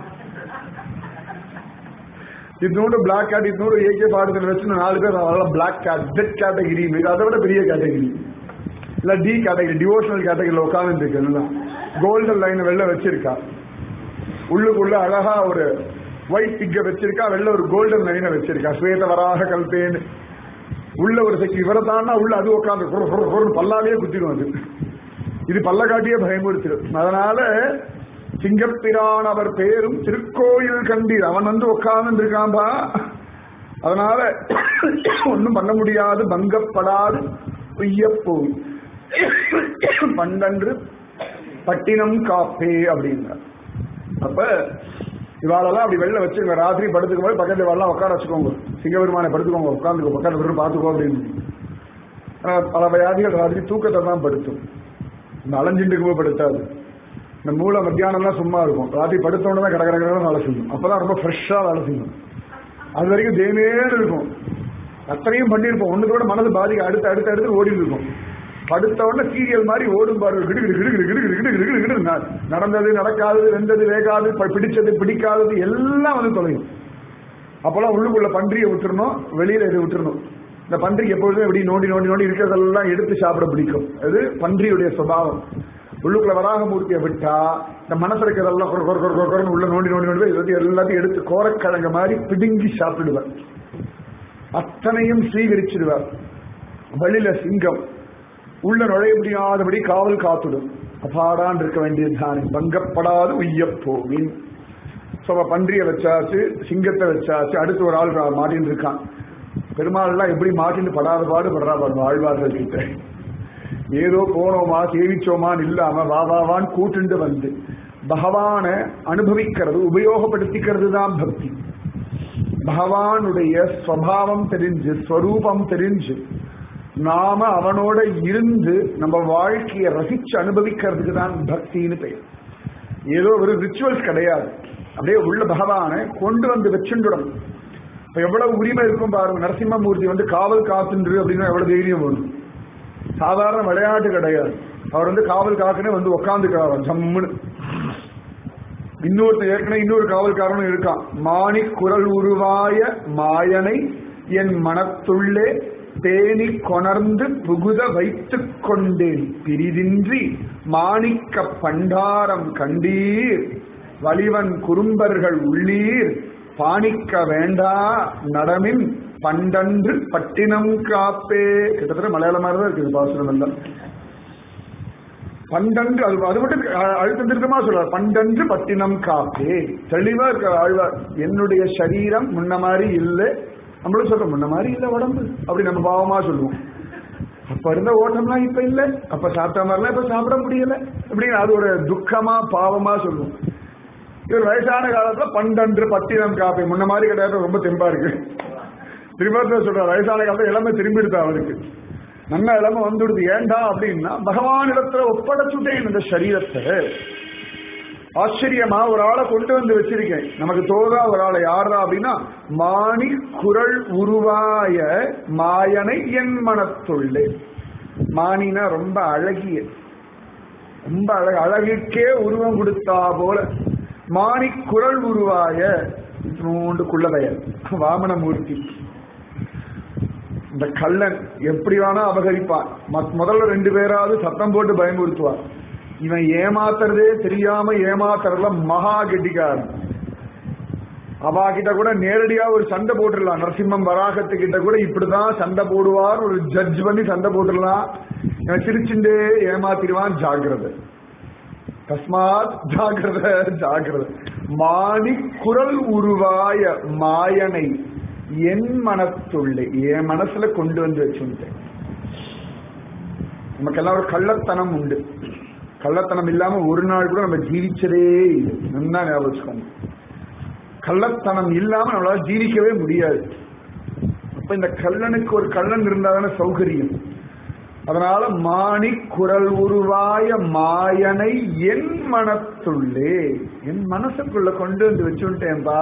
இன்னொரு பிளாக் கேட், இன்னொரு AK-47 வச்சு 4 பேர் அதெல்லாம் பிளாக் கேட், டெட் கேட்டகிரி, அதை விட பெரிய கேட்டகிரி, இல்ல டி கேட்டகிரி, டிவோஷனல் கேட்டகிரியில் உட்கார்ந்து இருக்கு. கோல்டன் லைன் வெளில வச்சிருக்கா, உள்ளுக்குள்ள அழகா ஒரு ஒயிட் பிக்க வச்சிருக்கா, வெளில ஒரு கோல்டன் லைனை வச்சிருக்கா, ஸ்வேத வராக கல்பேன்னு. உள்ள ஒரு செக்யூ இவரை தானா உள்ள அது உட்காந்து பல்லாலேயே குத்திடும். அது இது பல்ல காட்டியே பயமுறுத்திடும். அதனால சிங்கப்பிரான் அவர் பேரும் திருக்கோயில் கண்டீர், அவன் வந்து உட்கார்ந்து இருக்கான்பா. அதனால ஒன்னும் பண்ண முடியாது, பங்கப்படாது பொய்யப்போய் பண்டன்று பட்டினம் காப்பே அப்படின்னார். அப்ப இவாளெல்லாம் அப்படி வெளில வச்சுக்கோங்க. ராத்திரி படுத்துக்கும் போது பக்கத்துல இவாளெல்லாம் உட்கார வச்சுக்கோங்க. சிங்கபெருமானை படுத்துக்கோங்க, உட்காந்துக்கோ, பக்கத்துல விட்டு பார்த்துக்கோ அப்படின்னு. பல வியாதிகள் ராத்திரி தூக்கத்தை தான் படுத்தும், இந்த அலைஞ்சிட்டு படுத்தாது. இந்த மூளை மத்தியானம்லாம் சும்மா இருக்கும், ராத்திரி படுத்தோன்னு தான் கடற்கரை வேலை செய்யும். அப்பதான் ரொம்ப ஃப்ரெஷ்ஷா வேலை செய்யும். அது வரைக்கும் தேனேன்னு இருக்கும், அத்தனையும் பண்ணியிருப்போம், ஒண்ணு கூட மனது பாதிக்க அடுத்து அடுத்து அடுத்து ஓடி இருக்கும். படுத்த உடனே சீரியல் மாதிரி ஓடும் பாரு, நடந்தது நடக்காதது, வெந்தது வேகாது, பிடிச்சது பிடிக்காதது எல்லாம் வந்து தொலையும். அப்பெல்லாம் உள்ளுக்குள்ள பன்றியை விட்டுறணும், வெளியில இது விட்டுறணும். இந்த பன்றிக்கு எப்பொழுதும் எப்படி நோண்டி நோண்டி நோண்டி இருக்கிறதெல்லாம் எடுத்து சாப்பிட பிடிக்கும். அது பன்றியுடைய சுபாவம். உள்ளுக்குள்ள வராகமூர்த்தியை விட்டா இந்த மனசுல இருக்கிறதெல்லாம் உள்ள நோண்டி நோண்டி நோண்டி போய் எல்லாத்தையும் எடுத்து கோரக்கிழங்க மாதிரி பிடுங்கி சாப்பிடுவார். அத்தனையும் ஸ்வீகரிச்சிடுவார். வெளியில சிங்கம் உள்ள நுழைய முடியாதபடி காவல் காத்துடும். அப்பாடான் இருக்க வேண்டியதுதான், பங்கப்படாது உய்யப்போவின். பன்றியை வச்சாச்சு, சிங்கத்தை வச்சாச்சு, அடுத்து ஒரு ஆள் மாட்டின்னு இருக்கான். பெருமாள் எல்லாம் எப்படி மாட்டின்னு படாத பாடு படுறா பாருங்க ஆழ்வார்கள் கிட்ட. ஏதோ போனோமா சேவிச்சோமான்னு இல்லாம வாவான்னு கூட்டுண்டு வந்து பகவான அனுபவிக்கிறது, உபயோகப்படுத்திக்கிறது தான் பக்தி. பகவானுடைய ஸ்வபாவம் தெரிஞ்சு, ஸ்வரூபம் தெரிஞ்சு, நாம அவனோட இருந்து நம்ம வாழ்க்கையை ரசிச்சு அனுபவிக்கிறதுக்கு தான் பக்தின்னு பெயர். ஏதோ ஒரு ரிச்சுவல்ஸ் கிடையாது, அப்படியே உள்ள பகவானை கொண்டு வந்து வச்சுடணும். இப்ப எவ்வளவு உரிமை இருக்கும் பாருங்க. நரசிம்மமூர்த்தி வந்து காவல் காத்துன்று அப்படின்னா எவ்வளவு தைரியம் வரும். சாதாரண விளையாட்டு கிடையாது. அவர் வந்து காவல் காக்கனே வந்து உட்காந்துக்கிறார் ஜம்முன்னு. ஏற்கனவே இன்னொரு காவல்காரனும் இருக்கான். மாணி குரல் உருவாய மாயனை என் மனத்துள்ளே தேனி கொணர்ந்து புகுத வைத்துக் கொண்டேன் பிரிதின்றி மாணிக்க பண்டாரம் கண்டீர் வலிவன் குறும்பர்கள் உள்ளீர் பாணிக்க வேண்டா நடமின் பண்டன்று பட்டினம் காப்பே. கிட்டத்தட்ட மலையாள மாதிரி தான் இருக்குது பாசுரம் எல்லாம். பண்டன்று அது மட்டும் அழுத்தம் திருத்தமா சொல்றார். பண்டன்று பட்டினம் காப்பே, தெளிவா இருக்கிற ஆழ்வார். என்னுடைய சரீரம் முன்ன மாதிரி இல்லை, நம்மளும் சொல்றோம் முன்ன மாதிரி இல்லை உடம்பு, அப்படி நம்ம பாவமா சொல்லுவோம். அப்ப இருந்த ஓட்டம்லாம் இப்ப இல்லை, அப்ப சாப்பிட்ட மாதிரிலாம் இப்ப சாப்பிட முடியல அப்படின்னு அது ஒரு துக்கமா பாவமா சொல்லுவோம். இவர் வயசான காலத்துல பண்டன்று பட்டினம் காப்பே, முன்ன மாதிரி கிடையாது, ரொம்ப தெம்பா இருக்கு. திரும்ப சொல்ற வயசான காலத்துல இளமை திரும்பி எடுத்தா அவருக்கு, நல்ல இளமை வந்துடுது. ஏண்டா அப்படின்னா பகவான் இடத்துல ஒப்படைச்சுட்டேன் இந்த சரீரத்தை. ஆச்சரியமா ஒரு ஆளை கொண்டு வந்து வச்சிருக்கேன். நமக்கு தோதா ஒரு ஆளை யாரா அப்படின்னா, மாணி குரல் உருவாய மாயனை என் மனத்துள்ளே. மானினா ரொம்ப அழகிய, ரொம்ப அழகுக்கே உருவம் கொடுத்தா போல மாணி குரல் உருவாய குள்ளதையர் வாமனமூர்த்தி. இந்த கள்ளன் எப்படி வேணா அபகரிப்பான். முதல்ல 2 பேராவது சத்தம் போட்டு பயமுறுத்துவார். இவன் ஏமாத்துறதே தெரியாம ஏமாத்துறதுல மகா கெட்டிக்காரன். அவா கிட்ட கூட நேரடியா ஒரு சண்டை போட்டுடலாம். நரசிம்மம் வராகத்துக்கிட்ட கூட இப்படிதான் சண்டை போடுவார், ஒரு ஜட்ஜ் பண்ணி சண்டை போட்டுடலாம். இவன் சிரிச்சுட்டே ஏமாத்திடுவான். ஜாகிரதை, தஸ்மாத் ஜாகிரத ஜாகிரத. மாணி குரல் உருவாய மாயனை என் மனத்துள்ளே, என் மனசுல கொண்டு வந்து வச்சுட்டேன். நமக்கெல்லாம் ஒரு கள்ளத்தனம் உண்டு. கள்ளத்தனம் இல்லாம ஒரு நாள் கூட நம்ம ஜீவிச்சதே இல்லை. நல்லா ஞாபகம். கள்ளத்தனம் இல்லாம நம்மளால ஜீவிக்கவே முடியாது. அப்ப இந்த கள்ளனுக்கு ஒரு கள்ளன் இருந்தாதான சௌகரியம். அதனால மாணி குரல் உருவாய மாயனை என் மனத்துள்ளே, என் மனசுக்குள்ள கொண்டு வந்து வச்சுட்டேன்பா.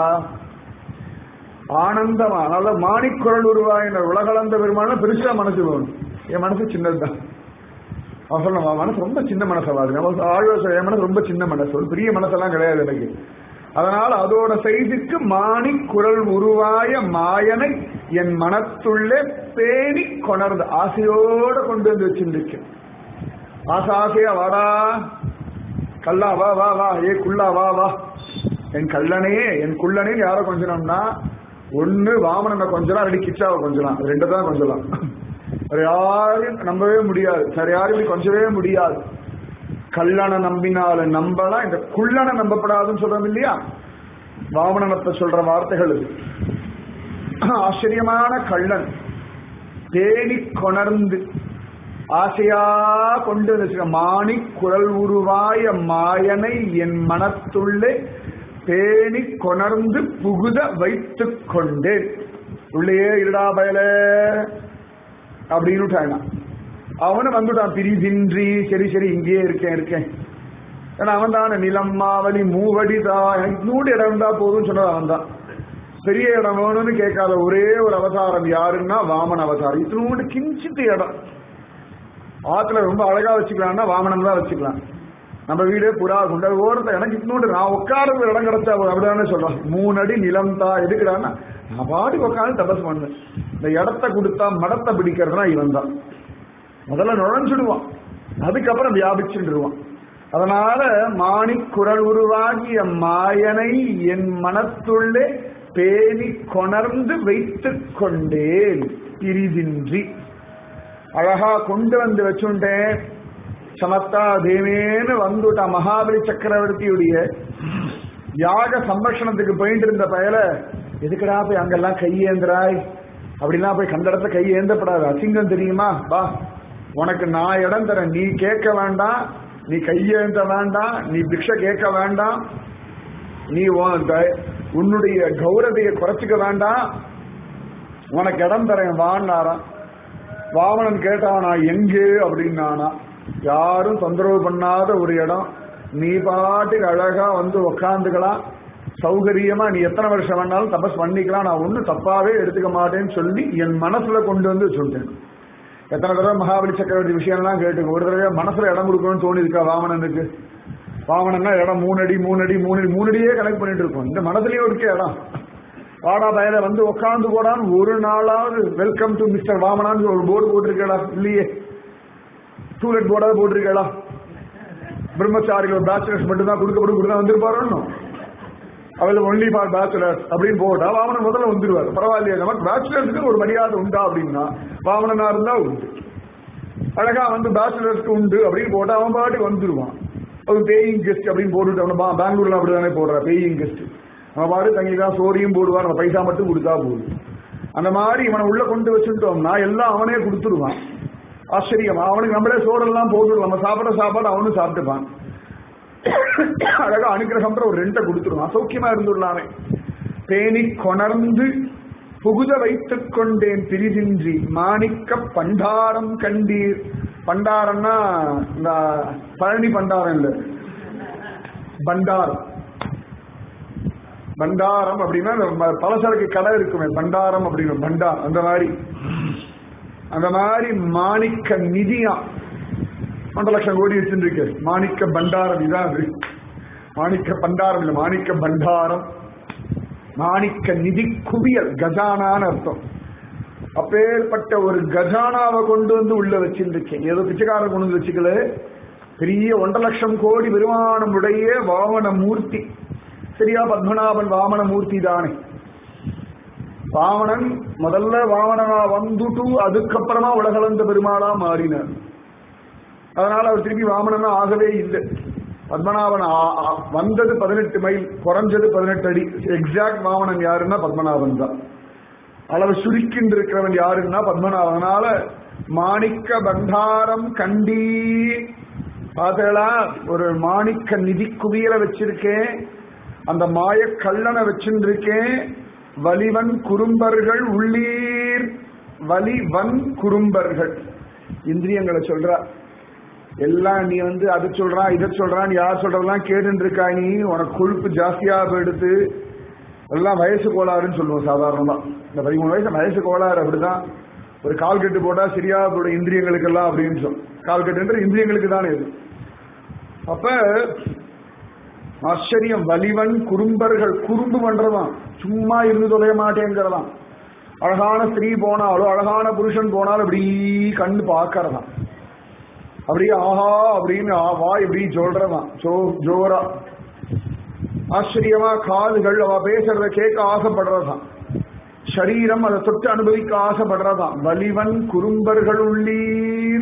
ஆனந்தமா. அதனால மாணிக்குரல் உருவாயின உலகளந்த பெருமான பெருசா மனசு வேணும். என் மனசு சின்னதுதான். அவன் சொல்ல மனசு ரொம்ப சின்ன மனசவாது. என் மனசு ரொம்ப சின்ன மனசு, ஒரு பெரிய மனசெல்லாம் கிடையாது எனக்கு. அதனால அதோட சைஸுக்கு மாணி குரல் உருவாய மாயனை என் மனத்துள்ளே பேணி கொணர்ந்து ஆசையோட கொண்டு வந்து வச்சிருக்கேன். ஆசையா வாடா கல்லா, வா வா வா, ஏ குள்ளா வா வா, என் கல்லனே என் குள்ளனே. யார கொஞ்சம்னா, ஒண்ணு வாமனனை கொஞ்சலாம், ரெண்டு கிச்சாவை கொஞ்சலாம். 2 தான் கொஞ்சலாம். வேற யாரும் நம்பவே முடியாது. சரி, யாரும் கொஞ்சவே முடியாது. கல்லனை நம்பினால நம்பலாம், இந்த குள்ளனை நம்பப்படாதுன்னு சொல்றோம் இல்லையா? வாமனத்தை சொல்ற வார்த்தைகள். ஆச்சரியமான கள்ளன் தேடி கொணர்ந்து ஆசையா கொண்டு வந்து மாணி குரல் உருவாய மாயனை என் மனத்துள்ளே பேணி கொணர்ந்து புகுத வைத்துக் கொண்டேன். உள்ளேயே இருடா பயல அப்படின்னு அவனு வந்துட்டான் பிரிதின்றி. சரி சரி, இங்கேயே இருக்கேன். ஏன்னா அவன் தானே நிலம் மாவலி மூவடி தான், நூறு இடம் தான் போதும்னு சொன்னது அவன் தான். பெரிய இடம் வேணும்னு கேட்காத ஒரே ஒரு அவதாரம் யாருன்னா வாமன அவதாரம். இத்தனோடு கிஞ்சிட்டு இடம் ஆத்துல ரொம்ப அழகா வச்சுக்கலாம்னா வாமனம் தான் வச்சுக்கலாம். நம்ம வீடே புறா கொண்ட ஓரத்தை எனக்கு இத்தனோடு நான் உட்கார்றது இடம் கிடைச்சா அப்படிதானே சொல்றான். 3 அடி நிலம் தான் எதுக்குறான்னா, நான் பாடி உட்காந்து தபஸ் பண்ணு. இந்த இடத்த கொடுத்தா மடத்தை பிடிக்கிறதுனா இவன் தான். முதல்ல நுழைஞ்சுடுவான், அதுக்கப்புறம் வியாபிச்சுடுவான். அதனால மாணி குரல் உருவாகிய மாயனை என் மனத்துள்ளே பேணி கொணர்ந்து வைத்துக் கொண்டேன் பிரிதின்றி. அழகா கொண்டு வந்து வச்சுட்டேன். சமத்தா தேவேன்னு வந்துட்டா. மகாபலி சக்கரவர்த்தியுடைய யாக சம்பர்ஷணத்துக்கு போயிட்டு இருந்த பயல, எதுக்கடா போய் அங்கெல்லாம் கையேந்திராய், அப்படிலாம் போய் கண்ட இடத்துல கையேந்தப்படாது, அசிங்கம் தெரியுமா, வா உனக்கு நான் இடம் தரேன், நீ கேட்க வேண்டாம், நீ கையேந்த வேண்டாம், நீ பிக்ஷை கேட்க வேண்டாம், நீ உன்னுடைய கௌரவையை குறைச்சிக்க வேண்டாம், உனக்கு இடம் தரேன் வான்னாராம். வாமனன் கேட்டானா எங்கே அப்படின்னானா, யாரும் தொந்தரவு பண்ணாத ஒரு இடம், நீ பாட்டுக்கு அழகா வந்து உக்காந்துக்கலாம், சௌகரியமா நீ எத்தனை வருஷம் வேணாலும் தபஸ் பண்ணிக்கலாம், நான் ஒன்னும் தப்பாவே எடுத்துக்க மாட்டேன்னு சொல்லி என் மனசுல கொண்டு வந்து சொல்லிட்டேன். எத்தனை தடவை மகாபலி சக்கரவர்த்தி விஷயம்லாம் கேட்டு ஒரு தடவை மனசுல இடம் கொடுக்கணும்னு தோணி இருக்கா வாமனனுக்கு? வாமனன்னா இடம் 3 அடி 3 அடி 3 அடியே கனெக்ட் பண்ணிட்டு இருக்கோம். இந்த மனசுலயே இருக்க இடம். வாடா பயல வந்து உட்காந்து போடான்னு ஒரு நாளாவது வெல்கம் டு மிஸ்டர் வாமனான்னு ஒரு போர்டு போட்டிருக்கா இல்லையே? டூலெட் போர்டாவது போட்டிருக்கா? பிரம்மச்சாரிகள் பேச்சுலர்ஸ் மட்டும்தான் கொடுக்கப்படும் வந்திருப்பாரு. அவள் ஒன்லி ஃபார் பேச்சுலர்ஸ் அப்படின்னு போட்டா வாமனன் முதல்ல வந்துருவாரு. பரவாயில்லையா, நமக்கு பேச்சுலர்ஸ்க்கு ஒரு மரியாதை உண்டா அப்படின்னா வாமனனா இருந்தா உண்டு. அழகா வந்து பேச்சுலர்ஸ்க்கு உண்டு அப்படின்னு போட்டா அவன் பாட்டுக்கு வந்துருவான். அது பேயிங் கெஸ்ட் அப்படின்னு போட்டுட்டு அவன் பெங்களூர்ல அப்படிதானே போடுற பேயிங் கெஸ்ட். அவன் பாடு தங்கிதான் சோரியும் போடுவான், நம்ம பைசா மட்டும் கொடுத்தா போதும். அந்த மாதிரி இவனை உள்ள கொண்டு வச்சுட்டோம்னா எல்லாம் அவனே கொடுத்துருவான். ஆச்சரியம். அவனுக்கு நம்மளே சோறெல்லாம் போட்டுருவோம், நம்ம சாப்பிட்ற சாப்பாடு அவனும் சாப்பிட்டுப்பான். அழகா அனுகிரகம்ன்ற ஒரு 2 கொடுத்துருவான், சௌக்கியமா இருந்துள்ளானே. பேணி கொணர்ந்து புகுத வைத்துக் கொண்டேன் பிரிதின்றி மாணிக்க பண்டாரம் கண்டீர். பண்டாரம்னா இந்த பழனி பண்டாரம் இல்ல, பண்டாரம். பண்டாரம் அப்படின்னா பலசரக்கு கடை இருக்குமே, பண்டாரம் அப்படின்னு பண்டார். அந்த மாதிரி மாணிக்க நிதியா 1.5 லட்சம் கோடி வச்சுருக்கு. மாணிக்க பண்டாரம் இதான் அது. மாணிக்க பண்டாரம் இல்ல, மாணிக்க பண்டாரம். மாணிக்க நிதி குவியல், கஜானான்னு அர்த்தம். அப்பேற்பட்ட ஒரு கஜானாவை கொண்டு வந்து உள்ள வச்சிருக்கேன். ஏதோ பிச்சைக்காரன் கொண்டு வந்து வச்சுக்கல, பெரிய 1.5 லட்சம் கோடி பெருமானமுடைய வாமன மூர்த்தி. சரியா? பத்மநாபன் வாமன மூர்த்தி தானே. வாமனன் முதல்ல வாமனனா வந்துட்டு அதுக்கப்புறமா உலகளந்த பெருமாளா மாறினார். அதனால அவர் திருப்பி வாமனனா ஆகவே இல்லை. பத்மநாபன் வந்தது 18 மைல், குறைஞ்சது 18 அடி. எக்ஸாக்ட் வாமனன் யாருன்னா பத்மநாபன் தான். அளவு சுருக்கின்று இருக்கிறவன் யாருன்னா பத்மநாபன். அதனால மாணிக்க பண்டாரம் கண்டி பார்த்தா ஒரு மாணிக்க நிதி குவியலை வச்சிருக்கேன். அந்த மாய கல்லனை வச்சிருக்கேன். வலிவன் குறும்பர்கள் உள்ளீர். வலிவன் குறும்பர்கள் இந்திரியங்களை சொல்ற எல்லாம். நீ அது சொல்றான் இதை சொல்றான் யார் சொல்றதெல்லாம் கேட்டு இருக்கா. நீ உனக்கு கொழுப்பு ஜாஸ்தியா போயிடுத்து. எல்லாம் வயசு கோளாறுன்னு சொல்லுவோம் சாதாரணமா. இந்த 13 வயசு வயசு கோளாறு அப்படிதான். ஒரு கால் கட்டு போட்டா சரியா போட இந்திரியங்களுக்கு எல்லாம் அப்படின்னு சொல்லும். கால் கட்டுன்ற இந்திரியங்களுக்கு தானே இது. அப்ப ஆச்சரியம். வலிவன் குறும்பர்கள், குறும்பு பண்றதான், சும்மா இருந்து தொலைய மாட்டேங்கிறதான். அழகான ஸ்திரீ போனாலும் அழகான புருஷன் போனாலும் அப்படி கண்ணு பார்க்கறதான். அப்படியே ஆஹா அப்படின்னு வா இப்படி சொல்றதான் ஜோரா. ஆச்சரியமா காதுகள் அவ பேசுறத கேட்க ஆசைப்படுறதான். சரீரம் அதை தொட்டு அனுபவிக்க ஆசைப்படுறதான். வலிவன் குறும்பர்கள் உள்ளீர்.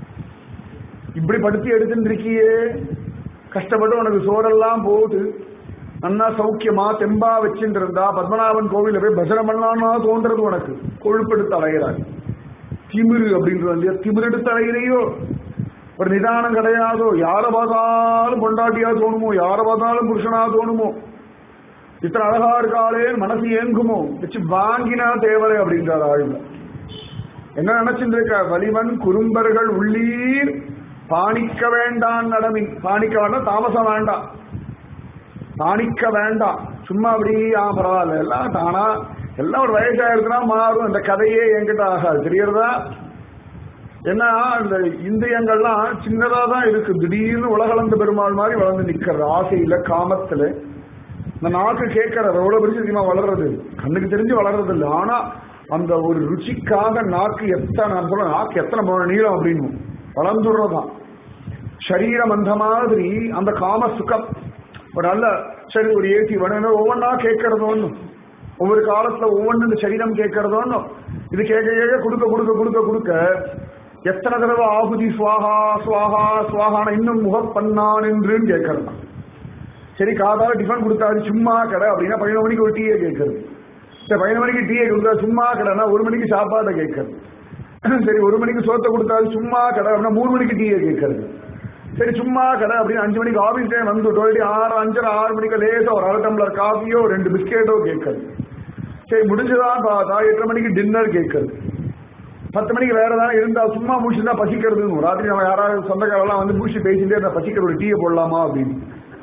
இப்படி படுத்தி எடுத்துட்டு இருக்கியே, கஷ்டப்பட்டு உனக்கு சோறெல்லாம் போட்டு நல்லா சௌக்கியமா தெம்பா வச்சுட்டு இருந்தா பத்மநாபன் கோவில போய் பஜனை பண்ணலாம்னா தோன்றது உனக்கு. கொழுப்பெடுத்து அலைகிறாய். திமிரு அப்படின்றது திமிரெடுத்து அலைகிறையோ. ஒரு நிதானம் கிடையாதோ. யார பார்த்தாலும் பொண்டாட்டியா தோணுமோ, யார பார்த்தாலும் புருஷனா தோணுமோ. இத்தனை அழகா இருக்காளே மனசு ஏங்குமோ. வச்சு வாங்கினா தேவலை அப்படின்றார் ஆழ்ந்த. என்ன நினைச்சுட்டு இருக்க? வலிவன் குறும்பர்கள் உள்ளீர். பாணிக்க வேண்டாம் நடமின். பாணிக்க வேண்டாம், தாமசம் வேண்டாம், பாணிக்க வேண்டாம். சும்மா அப்படி பரவாயில்ல, எல்லாம் தானா எல்லாம் ஒரு வயசாயிருக்குன்னா மாறும். அந்த கதையே என்கிட்ட ஆகாது. தெரியறதா? ஏன்னா இந்த இந்திரியங்கள்லாம் சின்னதா தான் இருக்கு. திடீர்னு உலகளந்த பெருமாள் மாதிரி வளர்ந்து நிக்கிறது. ஆசையில காமத்துல இந்த நாக்கு கேட்கறது எவ்வளவு பெருசு வளர்றது, கண்ணுக்கு தெரிஞ்சு வளர்றது இல்லை. ஆனா அந்த ஒரு ருச்சிக்காக நாக்கு எத்தனை நீளம் அப்படின்னு வளர்ந்துடுறதான். சரீரம் அந்த மாதிரி அந்த காம சுகம் ஒரு நல்ல சரி ஒரு ஏசி வேணும் ஒவ்வொன்றா கேட்கறதோன்னு, ஒவ்வொரு காலத்துல ஒவ்வொன்று இந்த சரீரம் கேட்கறதோன்னு. இது கேட்க கேட்க கொடுக்க கொடுக்க கொடுக்க கொடுக்க எத்தனை தடவை ஆகுதி சுவாகா சுவாகா சுவாகான இன்னும் முகப்பண்ணான் என்றுன்னு கேட்கறது. சரி காதால டிஃபன் கொடுத்தாரு சும்மா கடை அப்படின்னா 11 மணிக்கு ஒரு டீயை கேட்கறது. சரி 11 மணிக்கு டீயை கொடுத்தா சும்மா கடைன்னா 1 மணிக்கு சாப்பாட்டை கேட்கறது. சரி 1 மணிக்கு சோத்தை கொடுத்தாரு சும்மா கடை அப்படின்னா 3 மணிக்கு டீயை கேட்கறது. சரி சும்மா கடை அப்படின்னு 5 மணிக்கு ஆபீஸ் டைம் வந்து 6 மணிக்கு லேசா ஒரு 1/2 டம்ளர் காஃபியோ 2 பிஸ்கெட்டோ கேட்கறது. சரி முடிஞ்சுதான் பார்த்தா 8:30 மணிக்கு டின்னர் கேட்கறது. 10 மணிக்கு வேற ஏதாவது இருந்தா சும்மா முடிச்சுதான் பசிக்கிறது. ராத்திரி நம்ம யாராவது சொந்தக்காரெல்லாம் வந்து பூச்சி பேசிட்டே இருந்தா பசிக்கிற ஒரு டீயை போடலாமா அப்படின்னு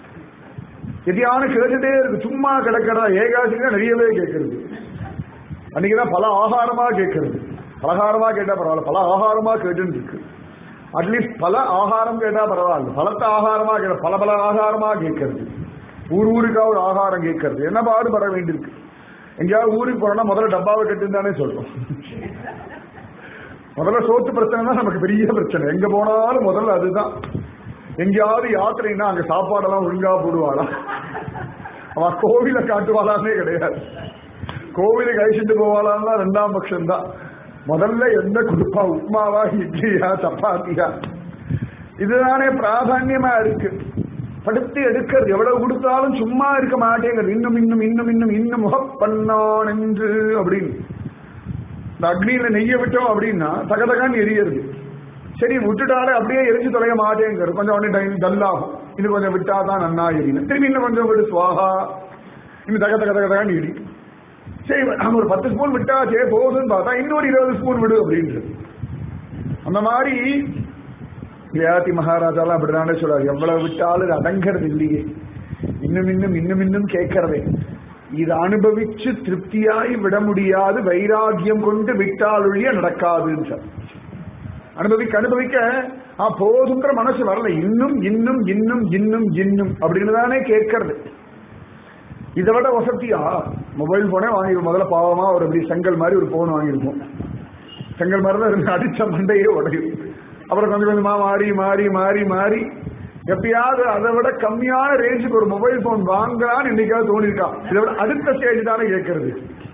எதையான கேட்டுட்டே இருக்கு. சும்மா கிடக்கிறதா ஏகாசிக்கா நிறையவே கேட்கறது. அன்னைக்குதான் பல ஆகாரமா கேட்கறது. பலகாரமா கேட்டா பரவாயில்ல, பல ஆகாரமா கேட்டுன்னு இருக்கு. அட்லீஸ்ட் பல ஆகாரம் கேட்டா பரவாயில்ல, பலத்த ஆகாரமா கேட்க பல ஆகாரமா கேட்கறது. ஊருக்கா ஒரு ஆகாரம் கேட்கறது. என்ன பாடுபட வேண்டியிருக்கு. எங்கேயாவது ஊருக்கு போறோம்னா முதல்ல டப்பாவை கட்டுன்னு தானே சொல்றோம். முதல்ல சோத்து பிரச்சனை தான் நமக்கு பெரிய பிரச்சனை. எங்க போனாலும் முதல்ல அதுதான். எங்கேயாவது யாத்திரைன்னா அங்க சாப்பாடெல்லாம் ஒழுங்கா போடுவாளா, அவன் கோவில காட்டுவாளான்னே கிடையாது. கோவிலுக்கு அழிச்சுட்டு போவாளான்னா 2ஆம் பட்சம் தான். முதல்ல என்ன கொடுப்பா, உப்மாவா இட்லியா சப்பாத்தியா, இதுதானே பிராதான்யமா இருக்கு. படுத்து எடுக்கிறது எவ்வளவு கொடுத்தாலும் சும்மா இருக்க மாட்டேங்கிறது. இன்னும் இன்னும் இன்னும் இன்னும் இன்னும் முகப்பண்ணான் என்று அப்படின்னு இந்த அக்னியில நெய்ய விட்டோம் அப்படின்னா தகதகான்னு எரியறது. சரி விட்டுட்டாலே அப்படியே எரிஞ்சு தொலைய மாட்டேங்கிறது. கொஞ்சம் உடனே டைம் டல்லாகும். இன்னும் கொஞ்சம் விட்டாதான் நன்னா எரியும். திரும்பி இன்னும் கொஞ்சம் விடு சுவாகா, இன்னும் தகதகான்னு எரி. சரி நம்ம ஒரு 10 ஸ்பூன் விட்டா சரி போகுதுன்னு பார்த்தா இன்னொரு 20 ஸ்பூன் விடு அப்படின்றது. அந்த மாதிரி வியாதி மகாராஜாலாம் அப்படிதானே சொல்றாரு. எவ்வளவு விட்டாலும் அடங்கிறது இல்லையே. இன்னும் இன்னும் இன்னும் இன்னும் கேட்கறதே. இது அனுபவிச்சு திருப்தியாய் விட முடியாது, வைராகியம் கொண்டு விட்டால் ஒழிய நடக்காதுன்னு சார். அனுபவிக்க அனுபவிக்க போதுன்ற மனசு வரல, இன்னும் இன்னும் இன்னும் இன்னும் இன்னும் அப்படின்னு தானே கேட்கறது. இதை விட வசதியா மொபைல் போனே வாங்கிருக்கோம். முதல்ல பாவமா ஒரு அப்படி செங்கல் மாதிரி ஒரு போன் வாங்கியிருக்கோம். செங்கல் மாதிரி தான் அடிச்ச மண்டையே உடையும். அப்புறம் கொஞ்சம் கொஞ்சமா மாறி மாறி மாறி மாறி எப்பயாவது அதை விட கம்மியான ரேஞ்சுக்கு ஒரு மொபைல் போன் வாங்கலான்னு இன்னைக்காவது தோணிருக்கான். இதை விட அடுத்த ஸ்டேஜ் தானே கேட்கறது.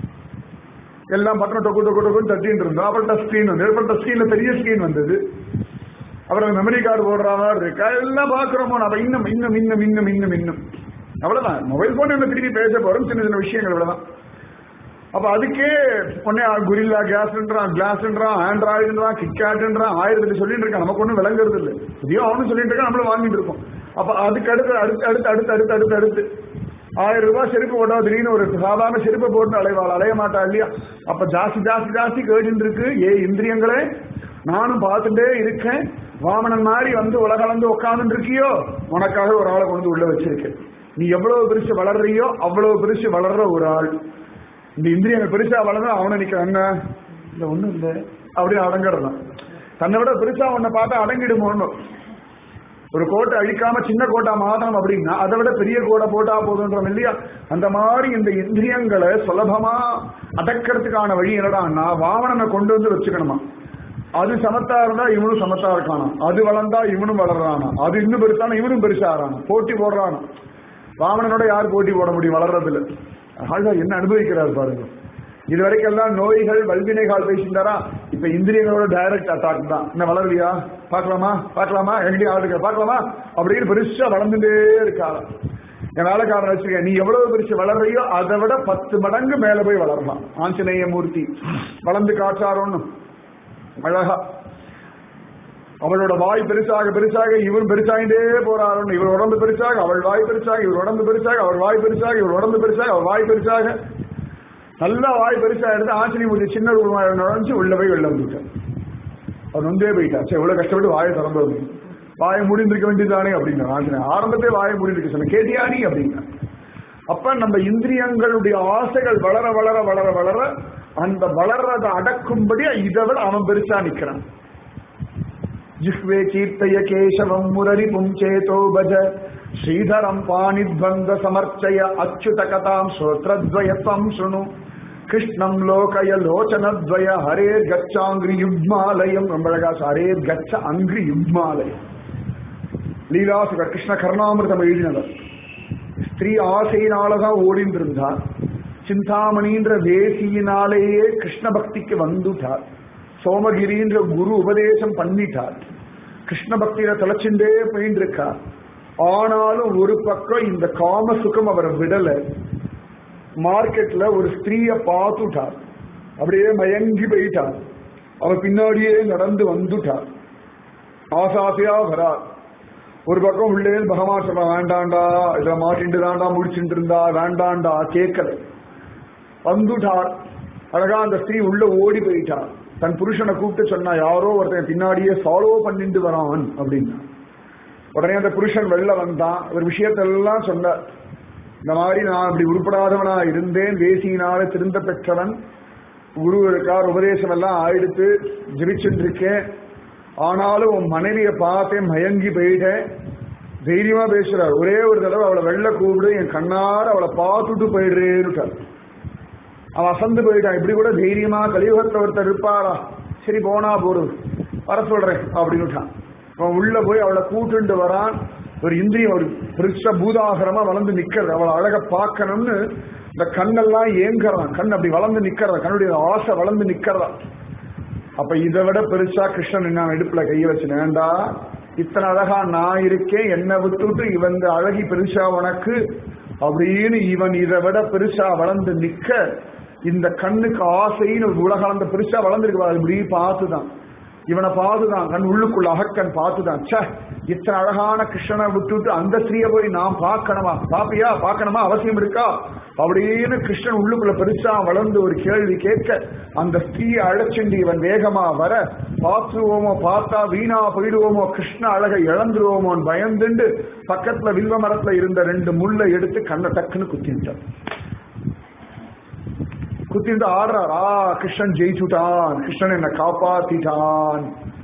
எல்லாம் பட்டம் டொக்கு டொக்கு டொக்குன்னு தட்டின்னு இருந்தோம். அப்புறம் டச் ஸ்கிரீன் வந்து, அப்புறம் டச் ஸ்கிரீன்ல பெரிய ஸ்கிரீன் வந்தது. அப்புறம் மெமரி கார்டு போடுற மாதிரி இருக்கா, எல்லாம் பாக்குறோமோ. நம்ம இன்னும் இன்னும் இன்னும் இன்னும் இன்னும் இன்னும் அவ்வளவுதான். மொபைல் போன் என்ன திருப்பி பேச போறோம், சின்ன சின்ன விஷயங்கள் இவ்வளவுதான். அப்ப அதுக்கே உடனே குரில்லா கிளாஸ்ன்றான், ஆண்ட்ராய்டுன்றான், கிட்கேட்ன்றான், 1000 சொல்லிட்டு இருக்கான். நமக்கு ஒன்றும் விளங்குறது இல்லை. இதையும் அவனு சொல்லிட்டு இருக்கான், நம்மளும் வாங்கிட்டு இருக்கோம். அப்ப அதுக்கு அடுத்து அடுத்து அடுத்து அடுத்து அடுத்து அடுத்து அடுத்து 1000 ரூபாய் செருப்பு போட்டா திடீர்னு ஒரு சாதாரண செருப்பை போட்டு அலைய மாட்டா இல்லையா? அப்ப ஜாஸ்தி ஜாஸ்தி ஜாஸ்தி கேட்டு இருக்கு. இந்திரியங்களே, நானும் பார்த்துட்டே இருக்கேன். வாமனன் மாதிரி வந்து உலகளந்து உட்கார்ந்து இருக்கியோ, உனக்காக ஒரு ஆளை கொண்டு உள்ள வச்சிருக்கேன். நீ எவ்வளவு பெருசு வளர்றியோ அவ்வளவு பெருசு வளர்ற ஒரு ஆள். இந்த இந்திரியங்கள் பெருசா வளர்ந்தா அவனை நிக்க இல்ல ஒண்ணும் இல்லை அப்படின்னு அடங்கிடலாம். தன்னை விட பெருசா உன்னை பார்த்தா அடங்கிடுமோன்னு ஒரு கோட்டை அழிக்காம சின்ன கோட்டா மாதம் அப்படின்னா அதை விட பெரிய கோட்டை போட்டா போதுன்றோம் இல்லையா? அந்த மாதிரி இந்த இந்திரியங்களை சுலபமா அடக்கிறதுக்கான வழி என்னடான்னா வாமனனை கொண்டு வந்து வச்சுக்கணுமா. அது சமத்தா இருந்தா இவனும் சமத்தா இருக்கானா, அது வளர்ந்தா இவனும் வளர்றானா, அது இன்னும் பெருசானா இவனும் பெருசாறானா, போட்டி போடுறானா. வாமனனோட யார் போட்டி போட முடியும் வளர்றதுல? என்ன அனுபவிக்கிறார் பாருங்க. இது வரைக்கும் எல்லாம் நோய்கள் வல்வினைகள் பேசிட்டாரா, இப்ப இந்திரியங்களோட டைரக்ட் அட்டாக் தான். என்ன வளரலையா, பாக்கலாமா பாக்கலாமா, எங்கேயும் ஆளுக்க பாக்கலாமா அப்படின்னு பெருசா வளர்ந்துட்டே இருக்காரா. என் வேலைக்காரன் வச்சுக்க, நீ எவ்வளவு பெருசு வளர்றையோ அதை விட 10 மடங்கு மேல போய் வளரலாம். ஆஞ்சநேய மூர்த்தி வளர்ந்து காற்றாரோன்னு அழகா. அவளோட வாய் பெருசாக பெருசாக இவன் பெருசாகிட்டே போறாருன்னு, இவர் உடம்பு பெருசாக அவள் வாய் பெருசாக, இவர் உடம்பு பெருசாக அவள் வாய் பெருசாக, இவர் உடம்பு பெருசாக அவள் வாய் பெருசாக, நல்லா வாய் பெருசா எடுத்து ஆஞ்சநேய மூர்த்தி சின்ன ரூபாய் நுழைஞ்சு உள்ள போய் வெளில வந்துட்டார். அவர் நொந்தே போயிட்டா. சரி, எவ்வளவு கஷ்டப்பட்டு வாயை திறந்து வந்து வாயை முடிந்திருக்க வேண்டியதானே அப்படின்னா ஆஞ்சநேயர் ஆரம்பத்தே வாயை முடிந்திருக்க சொன்ன, கேட்டியானி அப்படின்னா. அப்ப நம்ம இந்திரியங்களுடைய ஆசைகள் வளர வளர வளர வளர அந்த வளர்றதை அடக்கும்படி இதை விட அவன் பெருசா நிக்கிறான். ஜிஹ்வே கீர்த்தய கேசவம் முரரி புஞ்சேதோ பஜ ஸ்ரீதரம் பாணித்வந்த சமர்ச்சய அச்சுத கதாம் ஸ்ரோத்ரத்வயத்வம் சுணு கிருஷ்ணம் லோகய லோச்சனத்வய ஹரே கச்சாங்கிரி யுக்மாலயம். ரொம்ப அழகா, ஹரே கச்ச அங்கிரி யுக்மாலயம். லீலாசுக கிருஷ்ண கர்ணாமிருதம் எழுதினவர். ஸ்திரீ ஆசையினாலதான் ஓடிந்து இருந்தார். சிந்தாமணின்ற வேசியினாலேயே கிருஷ்ண பக்திக்கு வந்துட்டார். சோமகிரின்ற குரு உபதேசம் பண்ணிட்டார். கிருஷ்ண பக்தியில தொலைச்சுட்டே போயிட்டு இருக்கார். ஆனாலும் ஒரு பக்கம் இந்த காம சுகம் அவரை விடல. மார்க்கெட்ல ஒரு ஸ்திரீய பார்த்துட்டார், அப்படியே மயங்கி போயிட்டார். அவர் பின்னாடியே நடந்து வந்துட்டார். ஆசாசையா வரார். ஒரு பக்கம் உள்ளே பகவான் சொல்ல, வேண்டாண்டா இதை மாட்டிட்டு தாண்டா முடிச்சுட்டு இருந்தா, வேண்டாண்டா கேட்கல. வந்துட்டார். அழகா அந்த ஸ்திரீ உள்ள ஓடி போயிட்டார். தன் புருஷனை கூப்பிட்டு சொன்னா, யாரோ ஒருத்தன் பின்னாடியே ஃபாலோ பண்ணிட்டு வரான் அப்படின்னா. உடனே அந்த புருஷன் வெளில வந்தான். ஒரு விஷயத்தெல்லாம் சொன்னார். இந்த மாதிரி நான் இப்படி உருப்படாதவனா இருந்தேன், வேசியினால திருந்த பெற்றவன், குரு இருக்கார், உபதேசம் எல்லாம் ஆயிடுத்து, ஜெபிச்சுட்டு இருக்கேன். ஆனாலும் உன் மனைவியை பார்த்தேன், மயங்கி போயிட்டேன். தைரியமா பேசுறார். ஒரே ஒரு தடவை அவளை வெளில கூப்பிடு, என் கண்ணார அவளை பார்த்துட்டு போயிடுறேன்னு. அவன் அசந்து போயிட்டான். இப்படி கூட தைரியமா கலியுகத்துல ஒருத்தர் இருப்பாரா? சரி போனா போடு, வர சொல்றேன் அப்படின்னுட்டான். அவன் உள்ள போய் அவளை கூட்டுண்டு வரான். ஒரு இந்திரியம் ஒரு பெருச பூதாகரமா வளர்ந்து நிக்கிறது. அவளை அழக பார்க்கணும்னு இந்த கண்ணெல்லாம் ஏங்குறான். கண் அப்படி வளர்ந்து நிக்கிறதா, கண்ணுடைய ஆசை வளர்ந்து நிக்கிறதா. அப்ப இதை விட பெருசா கிருஷ்ணன் நான் இடுப்புல கைய வச்சு, வேண்டா இத்தனை அழகா நான் இருக்கேன், என்னை விட்டுட்டு இவன் அழகி பெருசா உனக்கு அப்படின்னு இவன் இதை விட பெருசா வளர்ந்து நிக்க, இந்த கண்ணுக்கு ஆசைன்னு உலகம் அந்த பெருசா வளர்ந்துருக்கு. இப்படி பார்த்துதான் இவனை பார்த்துதான் கண் உள்ளுக்குள்ள அகக்கண் பார்த்துதான், சே இத்தனை அழகான கிருஷ்ணனை விட்டுட்டு அந்த ஸ்திரீயை போய் நான் பார்க்கணுமா, பாப்பியா பார்க்கணுமா, அவசியம் இருக்கா அப்படின்னு கிருஷ்ணன் உள்ளுக்குள்ள பெருசா வளர்ந்து ஒரு கேள்வி கேட்க அந்த ஸ்திரீயை அழைச்சிண்டு இவன் வேகமா வர, பார்த்துருவோமோ பார்த்தா வீணா போயிடுவோமோ, கிருஷ்ண அழகை இழந்துருவோமோன்னு பயந்துண்டு பக்கத்துல வில்வ மரத்துல இருந்த 2 முள்ளை எடுத்து கண்ணை டக்குன்னு குத்திட்டான். குத்திட்டு ஆடுறார், கிருஷ்ணன் ஜெயிச்சுட்டான், கிருஷ்ணன் என்னை காப்பாத்திட்டான்.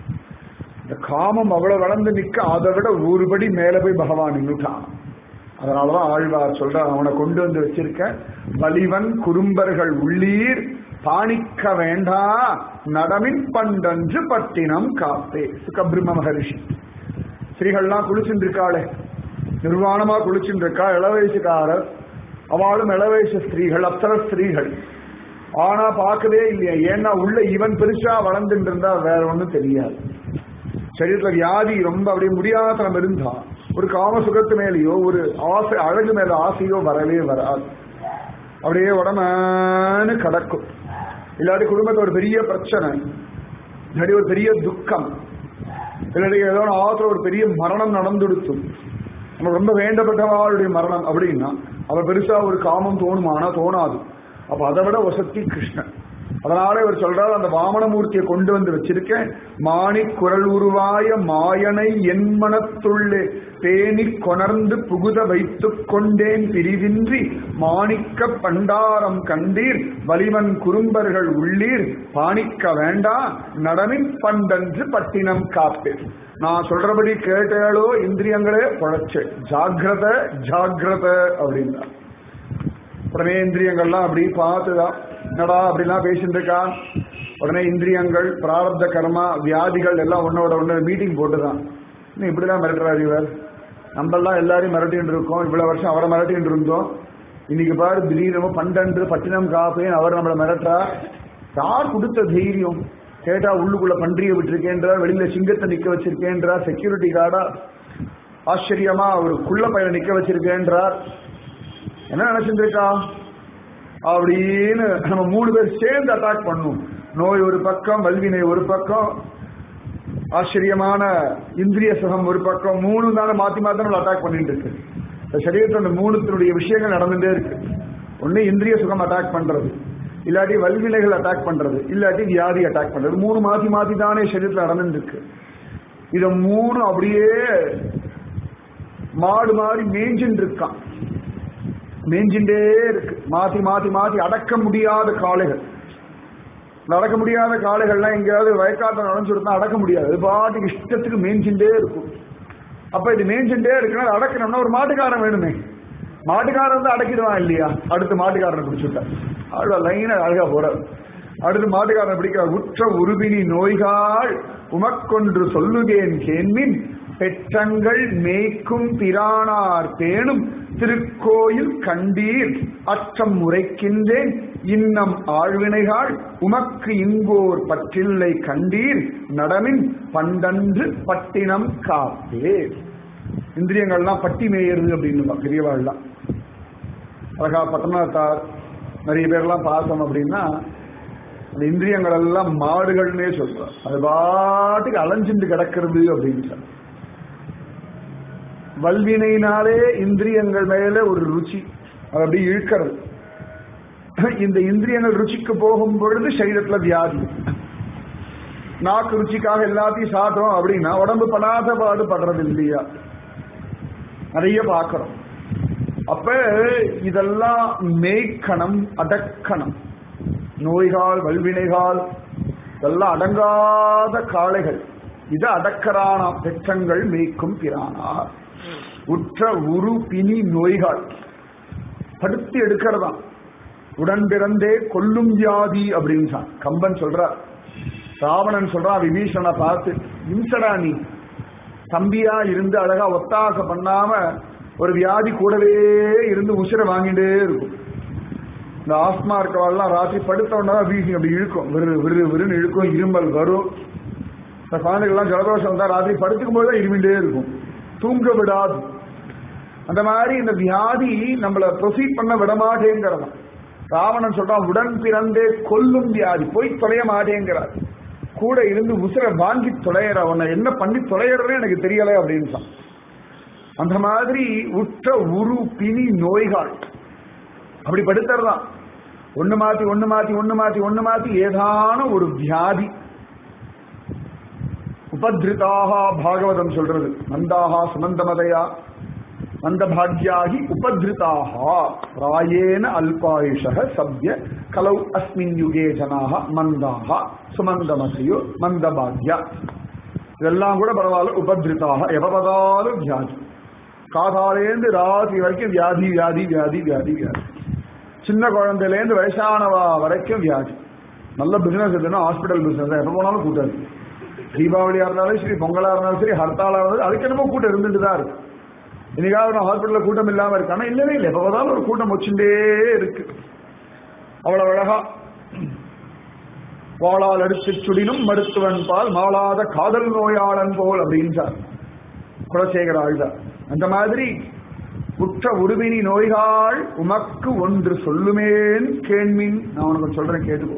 இந்த காமம் அவ்வளவு வளர்ந்து நிக்க அதை விட ஒருபடி மேல போய் பகவான் நின்னுட்டான். அதனாலதான் ஆழ்வார் சொல்ற, அவனை கொண்டு வந்து வச்சிருக்க வலிவன் குறும்பர்கள் உள்ளீர் பாணிக்க வேண்டா நடமின் பண்டன்று பட்டினம் காப்பே. சுகபிரம்ம மகரிஷி ஸ்ரீகள்லாம் குளிச்சுட்டு இருக்காளே, நிர்வாணமா குளிச்சுட்டு இருக்கா, இளவயசுக்காரர், அவளும் இளவயசு ஸ்திரீகள், அப்சர ஸ்திரீகள். ஆனா பார்க்கவே இல்லையா, ஏன்னா உள்ள இவன் பெருசா வளர்ந்துட்டு இருந்தா வேற ஒண்ணும் தெரியாது. சரீரத்துல வியாதி ரொம்ப அப்படியே முடியாதனம் இருந்தா ஒரு காம சுகத்து மேலேயோ ஒரு ஆசை அழகு மேல ஆசையோ வரவே வராது. அப்படியே உடம்பு கடக்கும். இல்லாட்டி குடும்பத்துல ஒரு பெரிய பிரச்சனை, இல்லாட்டி ஒரு பெரிய துக்கம், இல்லாட்டி ஏதோ ஆத்துல ஒரு பெரிய மரணம் நடந்துடுத்தும், நமக்கு ரொம்ப வேண்டப்பட்டவாளுடைய மரணம் அப்படின்னா அவ பெருசா ஒரு காமம் தோணுமானா தோணாது. அப்ப அதை விட வசதி கிருஷ்ணன். அதனால இவர் சொல்றாரு, அந்த வாமனமூர்த்தியை கொண்டு வந்து வச்சிருக்கேன், மாணி குரல் உருவாய மாயனை என் மனத்துள்ளே பேணி கொணர்ந்து புகுத வைத்துக் கொண்டேன் பிரிவின்றி மாணிக்க பண்டாரம் கண்டீர் வலிவன் குறும்பர்கள் உள்ளீர் பாணிக்க வேண்டா நடமின் பண்டன்று பட்டினம் காப்பேன். நான் சொல்றபடி கேட்டாலோ இந்திரியங்களே பொழைச்சு ஜாகிரத ஜாகிரத அப்படின்னா. உடனே இந்திரியங்கள்லாம் அப்படி பார்த்துதான், என்னடா அப்படிலாம் பேசிட்டு இருக்கான். உடனே இந்திரியங்கள் பிராரப்த கர்மா வியாதிகள் எல்லாம் ஒன்னோட ஒன்று மீட்டிங் போட்டுதான், இன்னும் இப்படிதான் மிரட்டுறாரு இவர், நம்மெல்லாம் எல்லாரையும் மிரட்டின்னு இருக்கோம், இவ்வளவு வருஷம் அவரை மிரட்டின்னு இருந்தோம், இன்னைக்கு பாரு திடீர்னு பண்டன்று பட்டினம் காப்பேன் அவர் நம்மளை மிரட்டா. யார் கொடுத்த தைரியம் கேட்டா, உள்ளுக்குள்ள பன்றியை விட்டுருக்கேன்றார், வெளியில சிங்கத்தை நிக்க வச்சிருக்கேன்றார், செக்யூரிட்டி கார்டா ஆச்சரியமா ஒரு குள்ள பையனை நிக்க வச்சிருக்கேன்றார், என்ன நினைச்சிட்டு இருக்கா அப்படின்னு நம்ம 3 பேர் சேர்ந்து அட்டாக் பண்ணும். நோய் ஒரு பக்கம், வல்வினை ஒரு பக்கம், ஆச்சரியமான இந்திரிய சுகம் ஒரு பக்கம், 3 தானே மாத்தி மாத்தி நம்ம அட்டாக் பண்ணிட்டு இருக்கு. இந்த சரீரத்தில் அந்த 3 விஷயங்கள் நடந்துட்டே இருக்கு. ஒண்ணு இந்திரிய சுகம் அட்டாக் பண்றது, இல்லாட்டி வல்வினைகள் அட்டாக் பண்றது, இல்லாட்டி வியாதி அட்டாக் பண்றது. 3 மாத்தி மாத்தி தானே சரீரத்தில் நடந்துட்டு இருக்கு. இத 3 அப்படியே மாடு மாதிரி மேய்ஞ்சின்னு இருக்கான், மேஞ்சின்றே இருக்கு, மாத்தி மாத்தி மாத்தி. அடக்க முடியாத காளைகள், நடக்க முடியாத காளைகள்லாம் எங்கேயாவது வயக்காட்ட நடந்துருந்தா அடக்க முடியாது, அது பாட்டுக்கு இஷ்டத்துக்கு மேய்ஞ்சின்றே இருக்கும். அப்ப இது மேய்ஞ்சின்றே இருக்குன்னா அடக்கணும்னா ஒரு மாட்டுக்காரன் வேணுமே, மாட்டுக்காரன் வந்து அடக்கிடுவான் இல்லையா. அடுத்து மாட்டுக்காரனை பிடிச்சுட்டான், அவ்வளோ லைனா அழகா போறாரு. அடுத்து மாட்டுக்காரனை பிடிக்கிறார். உற்ற உருபினி நோய்காள் உமக்கொன்று சொல்லுகேன் கேன்மின் பெற்றங்கள் மேய்க்கும் பிரானார் பேணும் திருக்கோயில் கண்டீர் அற்றம் உரைக்கின்றேன் இன்னம் ஆழ்வினைகாள் உமக்கு இங்கோர் பற்றில்லை கண்டீர் நடமின் பண்டன்று பட்டினம் காப்பே. இந்திரியங்கள்லாம் பட்டி மேயறது அப்படின்னு பெரியவாள்லாம் அழகா பட்டணத்தார் நிறைய பேர்லாம் பார்த்தோம் அப்படின்னா அந்த இந்திரியங்கள் எல்லாம் மாடுகள்னே சொல்றார், அது பாட்டுக்கு அலைஞ்சிட்டு கிடக்கிறது அப்படின்னு. வல்வினையினாலே இந்திரியங்கள் மேல ஒரு ருச்சி, அது அப்படி இழுக்கிறது. இந்த இந்திரியங்கள் ருச்சிக்கு போகும் பொழுது சரீரத்துல வியாதி. நாக்கு ருச்சிக்காக எல்லாத்தையும் சாப்பிட்டோம் அப்படின்னா உடம்பு படாத பாடு படுறது இல்லையா, நிறைய பார்க்கிறோம். அப்ப இதெல்லாம் மேய்க்கணும், அடக்கணும். நோய்கால் வல்வினைகால் இதெல்லாம் அடங்காத காளைகள், இது அடக்கரானாம் பெற்றங்கள் மேய்க்கும் பிரானார். உற்ற உரு பிணி நோய்கள் படுத்தி எடுக்கிறதாம், உடன் பிறந்தே கொல்லும் வியாதி அப்படின்னு கம்பன் சொல்றார். ராவணன் சொல்றான் விபீஷணனை பார்த்து, இம்சடா நீ தம்பியா இருந்து அழகா ஒத்தாசை பண்ணாம ஒரு வியாதி கூடவே இருந்து உசிரை வாங்கிட்டே இருக்கும். இந்த ஆஸ்மா இருக்கவாள்லாம் ராத்திரி படுத்தவொன்னா வீசிங் அப்படி இழுக்கும், விரு விரு விருன்னு இழுக்கும், இருமல் வரும். இந்த குழந்தைகள்லாம் ஜலதோஷம் வந்தா ராத்திரி படுத்துக்கும் போதுதான் இருமிண்டே இருக்கும், தூங்க விடாது. அந்த மாதிரி இந்த வியாதி நம்மள ப்ரொசீட் பண்ண விடமாட்டேங்கிறதான். ராவணன் சொல்றான் உடன் பிறந்தே கொல்லும் வியாதி, போய் தொலைய மாட்டேங்கிறார். கூட இருந்து உசுரை வாங்கி தொலைகிற, அவனை என்ன பண்ணி தொலைகிறதே எனக்கு தெரியல அப்படின்னு. அந்த மாதிரி உற்ற உரு பிணி நோய்கள் அப்படி படுத்துறதான். ஒண்ணு மாத்தி ஒண்ணு மாத்தி ஒண்ணு மாத்தி ஒண்ணு மாத்தி ஏதான ஒரு வியாதி. உபத்ருதாக பாகவதம் சொல்றது, மந்தாகா சுமந்தமதையா மந்தபாக்யாகி உபத்ருதாக ராயேன அல்பாயுஷ சப்ய கலௌ அஸ்மின் யுகே ஜனாக மந்தாக சுமந்தமதையோ மந்தபாக்யா. இதெல்லாம் கூட பரவாயில்ல. உபத்ருதாக எவபதாலும் வியாதி, காதாலேந்து ராசி வரைக்கும் வியாதி வியாதி வியாதி வியாதி வியாதி. சின்ன குழந்தையிலேருந்து வயசானவா வரைக்கும் வியாதி. நல்ல பிசினஸ் எதுனா ஹாஸ்பிட்டல் பிசினஸ், எப்ப போனாலும் கூட்டம் இருக்கு. தீபாவளியா இருந்தாலும் சரி, பொங்கலா இருந்தாலும் சரி, ஹர்த்தாலா இருந்தாலும் அதுக்கு என்னமோ கூட்டம் இருந்துட்டு தான் இருக்கு. இன்னைக்காவது நான் ஹாஸ்பிட்டல்ல கூட்டம் இல்லாம இருக்கு, ஆனா இல்லவே இல்லை, எப்ப பார்த்தாலும் ஒரு கூட்டம் வச்சுட்டே இருக்கு. அவ்வளவு அழகா வாளால் அடித்து சுடினும் மருத்துவன் பால் மாளாத காதல் நோயாளன் போல் அப்படின்றார் குலசேகர ஆழ்வார். அந்த மாதிரி உற்ற உருவினி நோய்கள் உமக்கு ஒன்று சொல்லுமேன் கேண்மின். நான் உனக்கு சொல்றேன் கேட்டுக்கோ.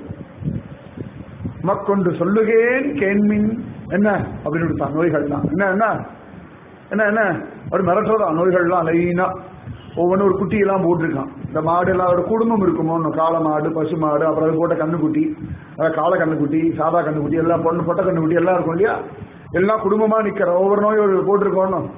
உமக்கொன்று சொல்லுகேன் கேண்மின். என்ன அப்படின்னு நோய்கள்லாம் என்ன என்ன என்ன என்ன ஒரு மிரட்டுறதா நோய்கள்லாம் லைனா ஒவ்வொன்றும் ஒரு குட்டி எல்லாம் போட்டிருக்கான். இந்த மாடு எல்லாம் ஒரு குடும்பம் இருக்குமோ, காளை மாடு, பசு மாடு, அப்புறம் அது போட்ட கண்ணுக்குட்டி, காளை கண்ணுக்குட்டி, சாதா கண்ணுக்குட்டி, எல்லாம் பொட்ட கண்ணுக்குட்டி எல்லாம் இருக்கும் இல்லையா, எல்லாம் குடும்பமா நிக்கிற ஒவ்வொரு நோயும் போட்டிருக்கோம்.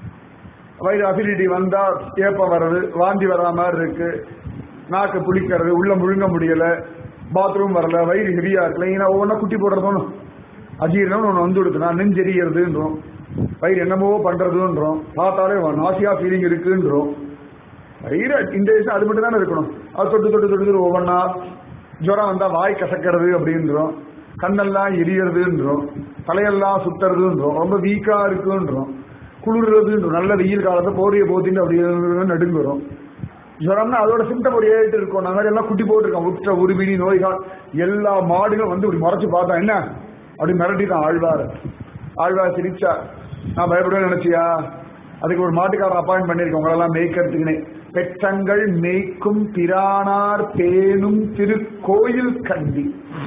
வயிறு அசிடிட்டி வந்தா ஏப்பம் வர்றது, வாந்தி வர்ற மாதிரி இருக்கு, நாக்கு புளிக்கிறது, உள்ள முழுங்க முடியல, பாத்ரூம் வரல, வயிறு ஹெவியா இருக்குல்ல, ஏன்னா ஒவ்வொன்றா குட்டி போடுறதோன்னு அஜீரணம் ஒன்று வந்து கொடுத்தனா, நெஞ்செறியறதுன்றோம், வயிறு என்னமோ பண்றதுன்றோம், பார்த்தாலே நாசியா ஃபீலிங் இருக்குன்றோம். வயிறு இந்த விஷயம் அது மட்டும் தானே இருக்கணும். அது தொட்டு தொட்டு தொட்டு ஒவ்வொன்றா ஜுரம் வந்தா வாய் கசக்கிறது அப்படின்றோம், கண்ணெல்லாம் எரியறதுன்றோம், தலையெல்லாம் சுத்துறதுன்றோம், ரொம்ப வீக்கா இருக்குன்றோம், குளிர்றதுன்றோம், நல்ல வெயில் காலத்தை போரிய போத்தின்னு அப்படி நடுங்குறோம். ஜுரம்னா அதோட சிம்டம் ஒரு ஏறிட்டு இருக்கோம். நாங்கள் எல்லாம் குட்டி போட்டிருக்கோம். உற்ற உருவினி நோய்கள் எல்லா மாடுகளும் வந்து இப்படி மறைச்சு பார்த்தா என்ன அப்படி மிரட்டிதான் ஆழ்வார். ஆழ்வார் சிரிச்சா, நான் பயப்படுவேன் நினைச்சியா, அதுக்கு ஒரு மாட்டுக்காரன் அப்பாயிண்ட் பண்ணிருக்கோம் உங்களெல்லாம் மேய்க்கிறதுக்குன்னே. பெற்றங்கள் மேய்க்கும் பிரானார் பேணும் திருக்கோயில் கண்டி.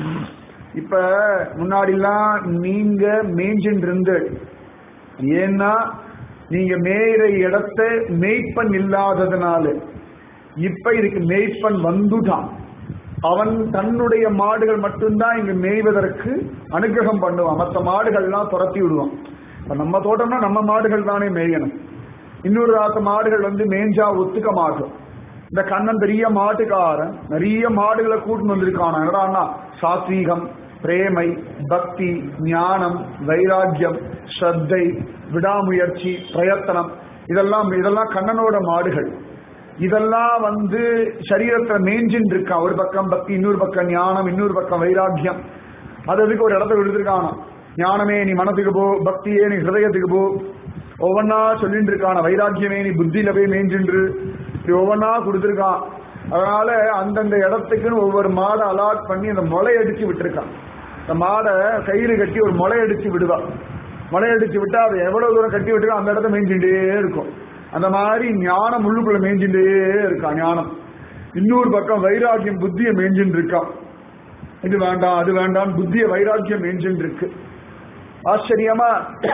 இப்ப முன்னாடிலாம் நீங்க மேய்ஞ்சின்னு இருந்து, ஏன்னா நீங்க மேய்ற இடத்த மேய்ப்பன் இல்லாததுனால இப்ப இதுக்கு மேய்ப்பன் வந்துட்டான். அவன் தன்னுடைய மாடுகள் மட்டும்தான் இங்க மேய்வதற்கு அனுகிரகம் பண்ணுவான், மற்ற மாடுகள்லாம் துரத்தி விடுவான். நம்ம தோட்டம்னா நம்ம மாடுகள் தானே மேயணும். இன்னொரு ராத்த மாடுகள் வந்து மேய்ஞ்சா ஒத்துக்க மாட்டோம். இந்த கண்ணன் பெரிய மாட்டுக்காரன் நிறைய மாடுகளை கூட்டின்னு வந்திருக்கான். என்னடான்னா சாத்வீகம், பிரேமை, பக்தி, ஞானம், வைராக்கியம், ஸ்ரத்தை, விடாமுயற்சி, பிரயத்தனம், இதெல்லாம் கண்ணனோட மாடுகள். இதெல்லாம் வந்து சரீரத்தை மேஞ்சின்னு இருக்கான். ஒரு பக்கம் பக்தி, இன்னொரு பக்கம் ஞானம், இன்னொரு பக்கம் வைராக்கியம். அதுக்கு ஒரு இடத்த விடுத்திருக்கான. ஞானமே நீ மனத்துக்கு போ, பக்தியே நீ ஹிருதயத்துக்கு போ, ஒவ்வொன்னா சொல்லிட்டு இருக்கான. வைராக்கியமே நீ புத்தியில போய் மேஞ்சின்று ஒவ்வொன்னா கொடுத்துருக்கான். அதனால அந்தந்த இடத்துக்குன்னு ஒவ்வொரு மாடை அலாட் பண்ணி அந்த முளை அடிச்சு விட்டுருக்கான். இந்த மாடை கயிறு கட்டி ஒரு முளை அடிச்சு விடுவான். முளை அடிச்சு விட்டா அது எவ்வளவு தூரம் கட்டி விட்டுருக்கோ அந்த இடத்த மேய்ஞ்சுட்டே இருக்கும். அந்த மாதிரி ஞானம் உள்ளுக்குள்ள மேய்ஞ்சுட்டே இருக்கான். ஞானம் இன்னொரு பக்கம் வைராக்கியம் புத்தியை மேய்ஞ்சின்னு இருக்கான். இது வேண்டாம் அது வேண்டாம் புத்திய வைராக்கியம் மேய்ஞ்சின்னு இருக்கு. ஆச்சரியமா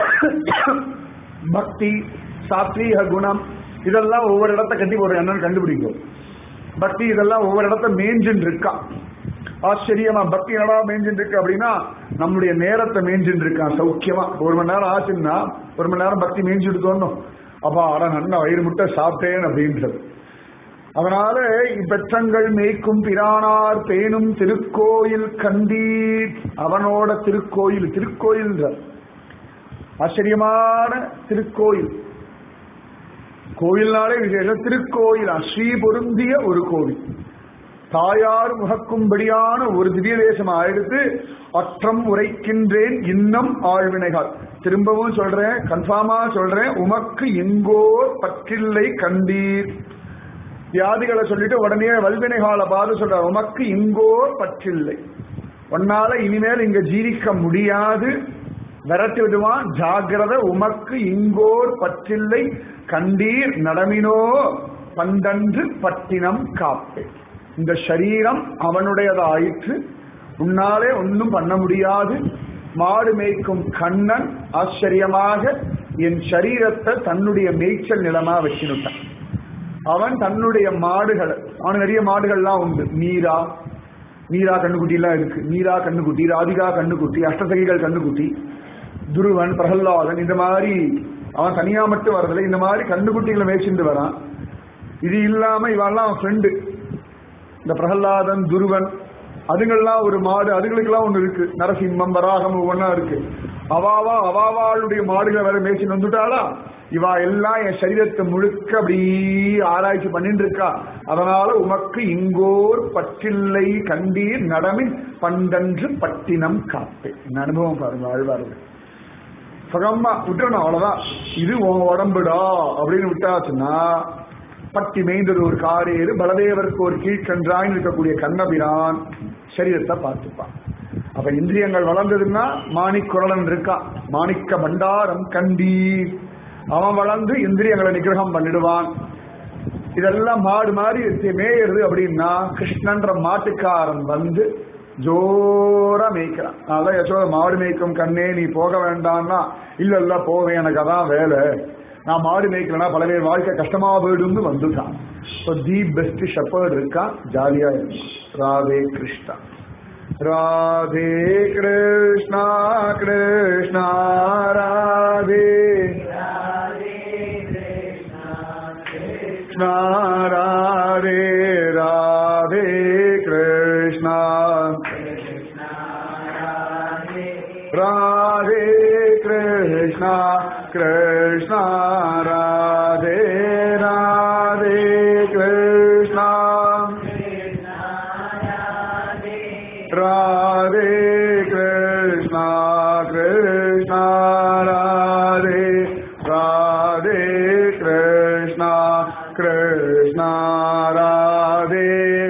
பக்தி, சாத்வீக குணம் இதெல்லாம் ஒவ்வொரு இடத்த கட்டி போடுற என்னன்னு கண்டுபிடிக்கும். பக்தி இதெல்லாம் ஒவ்வொரு இடத்த மேய்ஞ்சின்னு இருக்கான். ஆச்சரியமா பக்தி என்னடா மேய்ஞ்சின்னு இருக்கு அப்படின்னா நம்முடைய நேரத்தை மேய்ஞ்சின்னு இருக்கான். சௌக்கியமா ஒரு மணி நேரம் ஆச்சுன்னா ஒரு மணி நேரம் பக்தி மேய்ஞ்சிட்டு தோணும். அப்பா அட நல்ல வயிறு முட்டை சாப்பிட்டேன் அப்படின்றது. அதனால இப்பெற்றங்கள் மேய்க்கும் பிரானார் பேணும் திருக்கோயில் கண்டீர். அவனோட திருக்கோயில், திருக்கோயில் ஆச்சரியமான திருக்கோயில். கோயில்னாலே விசேஷம். திருக்கோயில் ஸ்ரீ பொருந்திய ஒரு கோவில், தாயார் முகக்கும்படியான ஒரு திவ்ய தேசம் ஆயிடுத்து. அற்றம் உரைக்கின்றேன் இன்னம் ஆழ்வினைகள். திரும்பவும் சொல்றேன், கன்ஃபார்மா சொல்றேன், உமக்கு எங்கோர் பற்றில்லை கண்டீர். வியாதிகளை சொல்லிட்டு உடனே வல்வினைகால பார்த்து சொல்ற, உமக்கு இங்கோர் பற்றில்லை, உன்னால இனிமேல் இங்க ஜீவிக்க முடியாது, விரட்டி விடுவான், ஜாகிரத, உமக்கு இங்கோர் பற்றில்லை கண்டீர் நடமினோ பண்டன்று பட்டினம் காப்பே. இந்த சரீரம் அவனுடையதாயிற்று, உன்னாலே ஒன்னும் பண்ண முடியாது, மாடு மேய்க்கும் கண்ணன் ஆச்சரியமாக என் சரீரத்தை தன்னுடைய மேய்ச்சல் நிலமா வச்சுட்டான். அவன் தன்னுடைய மாடுகள், அவன் நிறைய மாடுகள்லாம் உண்டு. நீரா கண்ணுக்குட்டி எல்லாம் இருக்கு. நீரா கண்ணுக்குட்டி, ராதிகா கண்ணுக்குட்டி, அஷ்டசகிகள் கண்ணுக்குட்டி, துருவன், பிரகல்லாதன், இந்த மாதிரி அவன் தனியா மட்டும் வரதில்லை. இந்த மாதிரி கண்ணுக்குட்டிகளை மேய்ச்சிட்டு வரான். இது இல்லாம இவெல்லாம் அவன் ஃப்ரெண்டு. இந்த பிரகல்லாதன், துருவன், அதுங்கெல்லாம் ஒரு மாடு, அதுங்களுக்கெல்லாம் ஒண்ணு இருக்கு. நரசிம்மம், வராகம் ஒவ்வொன்னா இருக்கு. அவாவாளுடைய மாடுகளை வேற மேய்ச்சிட்டு வந்துட்டாளா, இவா எல்லாம் என் சரீரத்தை முழுக்க அப்படி ஆராய்ச்சி பண்ணிட்டு இருக்கா. அதனால உமக்கு இங்கோர் பற்றில்லை கண்டீர் நடமின் பண்டன்று பட்டினம் காப்பே. இந்த அனுபவம் பாருங்க ஆழ்வார்கள். சுகமா விட்டுறணும், அவ்வளவுதான். இது உன் உடம்புடா அப்படின்னு விட்டாச்சுன்னா பட்டி மேய்ந்தது ஒரு காரேறு, பலதேவருக்கு ஒரு கீழ்கன்றாய் இருக்கக்கூடிய கண்ணபிரான் சரீரத்தை பார்த்துப்பான். அப்ப இந்திரியங்கள் வளர்ந்ததுன்னா மாணிக்குரலன் இருக்கா, மாணிக்க பண்டாரம் கண்டீர், அவன் வளர்ந்து இந்திரியங்களை நிகிரகம் பண்ணிடுவான். இதெல்லாம் மாடு மாதிரி மேயறது அப்படின்னா கிருஷ்ணன்ற மாட்டுக்காரன் வந்து ஜோரா மேய்க்கிறான். அதான் யசோத மாடு மேய்க்கும் கண்ணே நீ போக வேண்டாம்னா, இல்ல போவேன், எனக்கு அதான் வேலை, நான் மாடு மேய்க்கலன்னா பல பேர் வாழ்க்கை கஷ்டமா போயிடும்னு வந்துட்டான். தி பெஸ்ட் ஷெப்பர்ட் இருக்கா, ஜாலியா இருக்கும். ராதே கிருஷ்ணா, ராதே கிருஷ்ணா, கிருஷ்ணா ராதே, கிருஷ்ணா ராதே, ராதே கிருஷ்ணா, ராதே கிருஷ்ணா, கிருஷ்ணா ராதே, ராதே கிருஷ்ணா, ராதே கிருஷ்ணா, கிருஷ்ணா ராதே, ராதே கிருஷ்ணா, கிருஷ்ணா ராதே,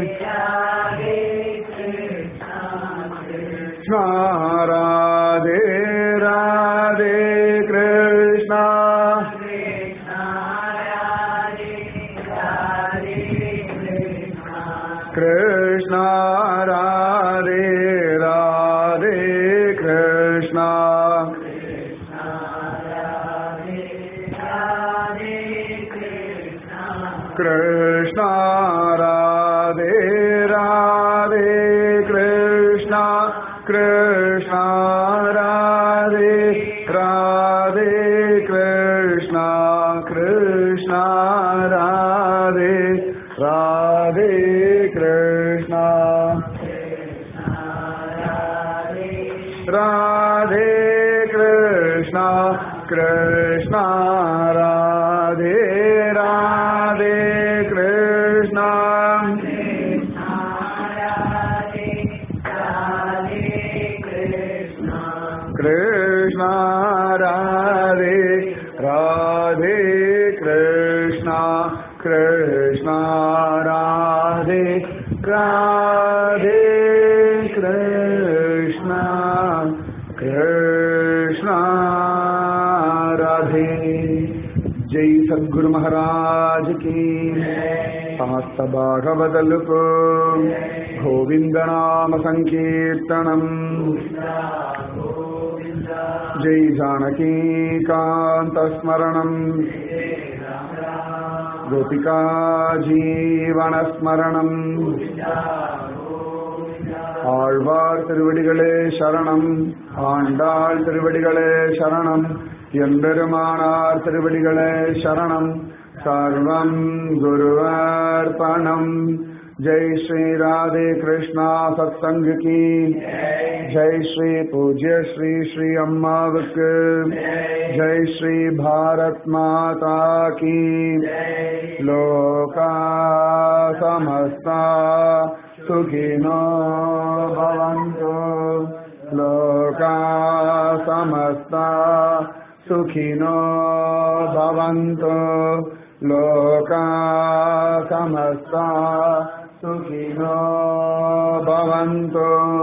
கிருஷ்ணா ராதே, ராதே கிருஷ்ணா, கிருஷ்ணா ராதே, ராதே கிருஷ்ணா, கிருஷ்ணா ராதே, ராதே கிருஷ்ணா, கிருஷ்ணா ராதே, ராதே கிருஷ்ணா, கிருஷ்ணா ராதே, ராதே கிருஷ்ணா, ராதே கிருஷ்ணா, கிருஷ்ணா ராதே, ராதே கிருஷ்ணா, கிருஷ்ணா ராதே, ராதே கிருஷ்ணா, கிருஷ்ணா ராதே, ராதே கிருஷ்ணா, கிருஷ்ணா ராதே. जय सद्गुरु महाराज की, समस्त भागवदल को गोविंद नाम संकीर्तनम, जय जानकी कांत स्मरणम, गोपिका जीवन स्मरणम, ஆழ்வார் திருவடிகளே சரணம், ஆண்டாள் திருவடிகளே சரணம், எம்பெருமானார் திருவடிகளே சரணம், சர்வம் குருவர்ப்பணம். जय श्री राधे कृष्णा सत्संग की जय, श्री पूज्य श्री श्री अम्मावक, जय श्री भारत माता की, लोका समस्ता सुखिनो भवन्तु, लोका समस्ता सुखिनो भवन्तु, लोका समस्ता सुखिनो भवन्तु।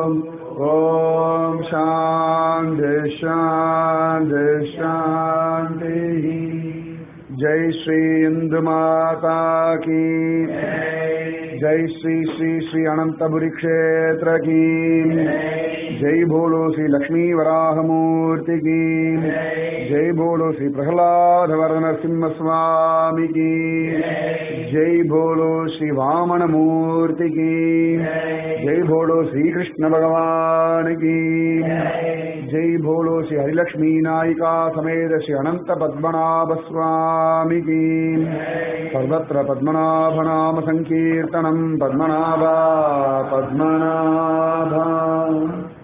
ओम शांति शांति शांति। जय श्री इंदु माता की, जय श्री श्री श्री अनंतपुरी क्षेत्र की। जय बोलो श्री लक्ष्मी वराह मूर्ति की जय बोलो श्री प्रहलाद वरद नरसिंह स्वामी की जय बोलो श्री वामन मूर्ति की जय बोलो श्री कृष्ण भगवान की जय बोलो श्री हरिलक्ष्मी नायिका समेत श्री अनंत पद्मनाभ स्वामी की सर्वत्र पद्मनाभ नाम संकीर्तनम पद्मनाभा पद्मनाभा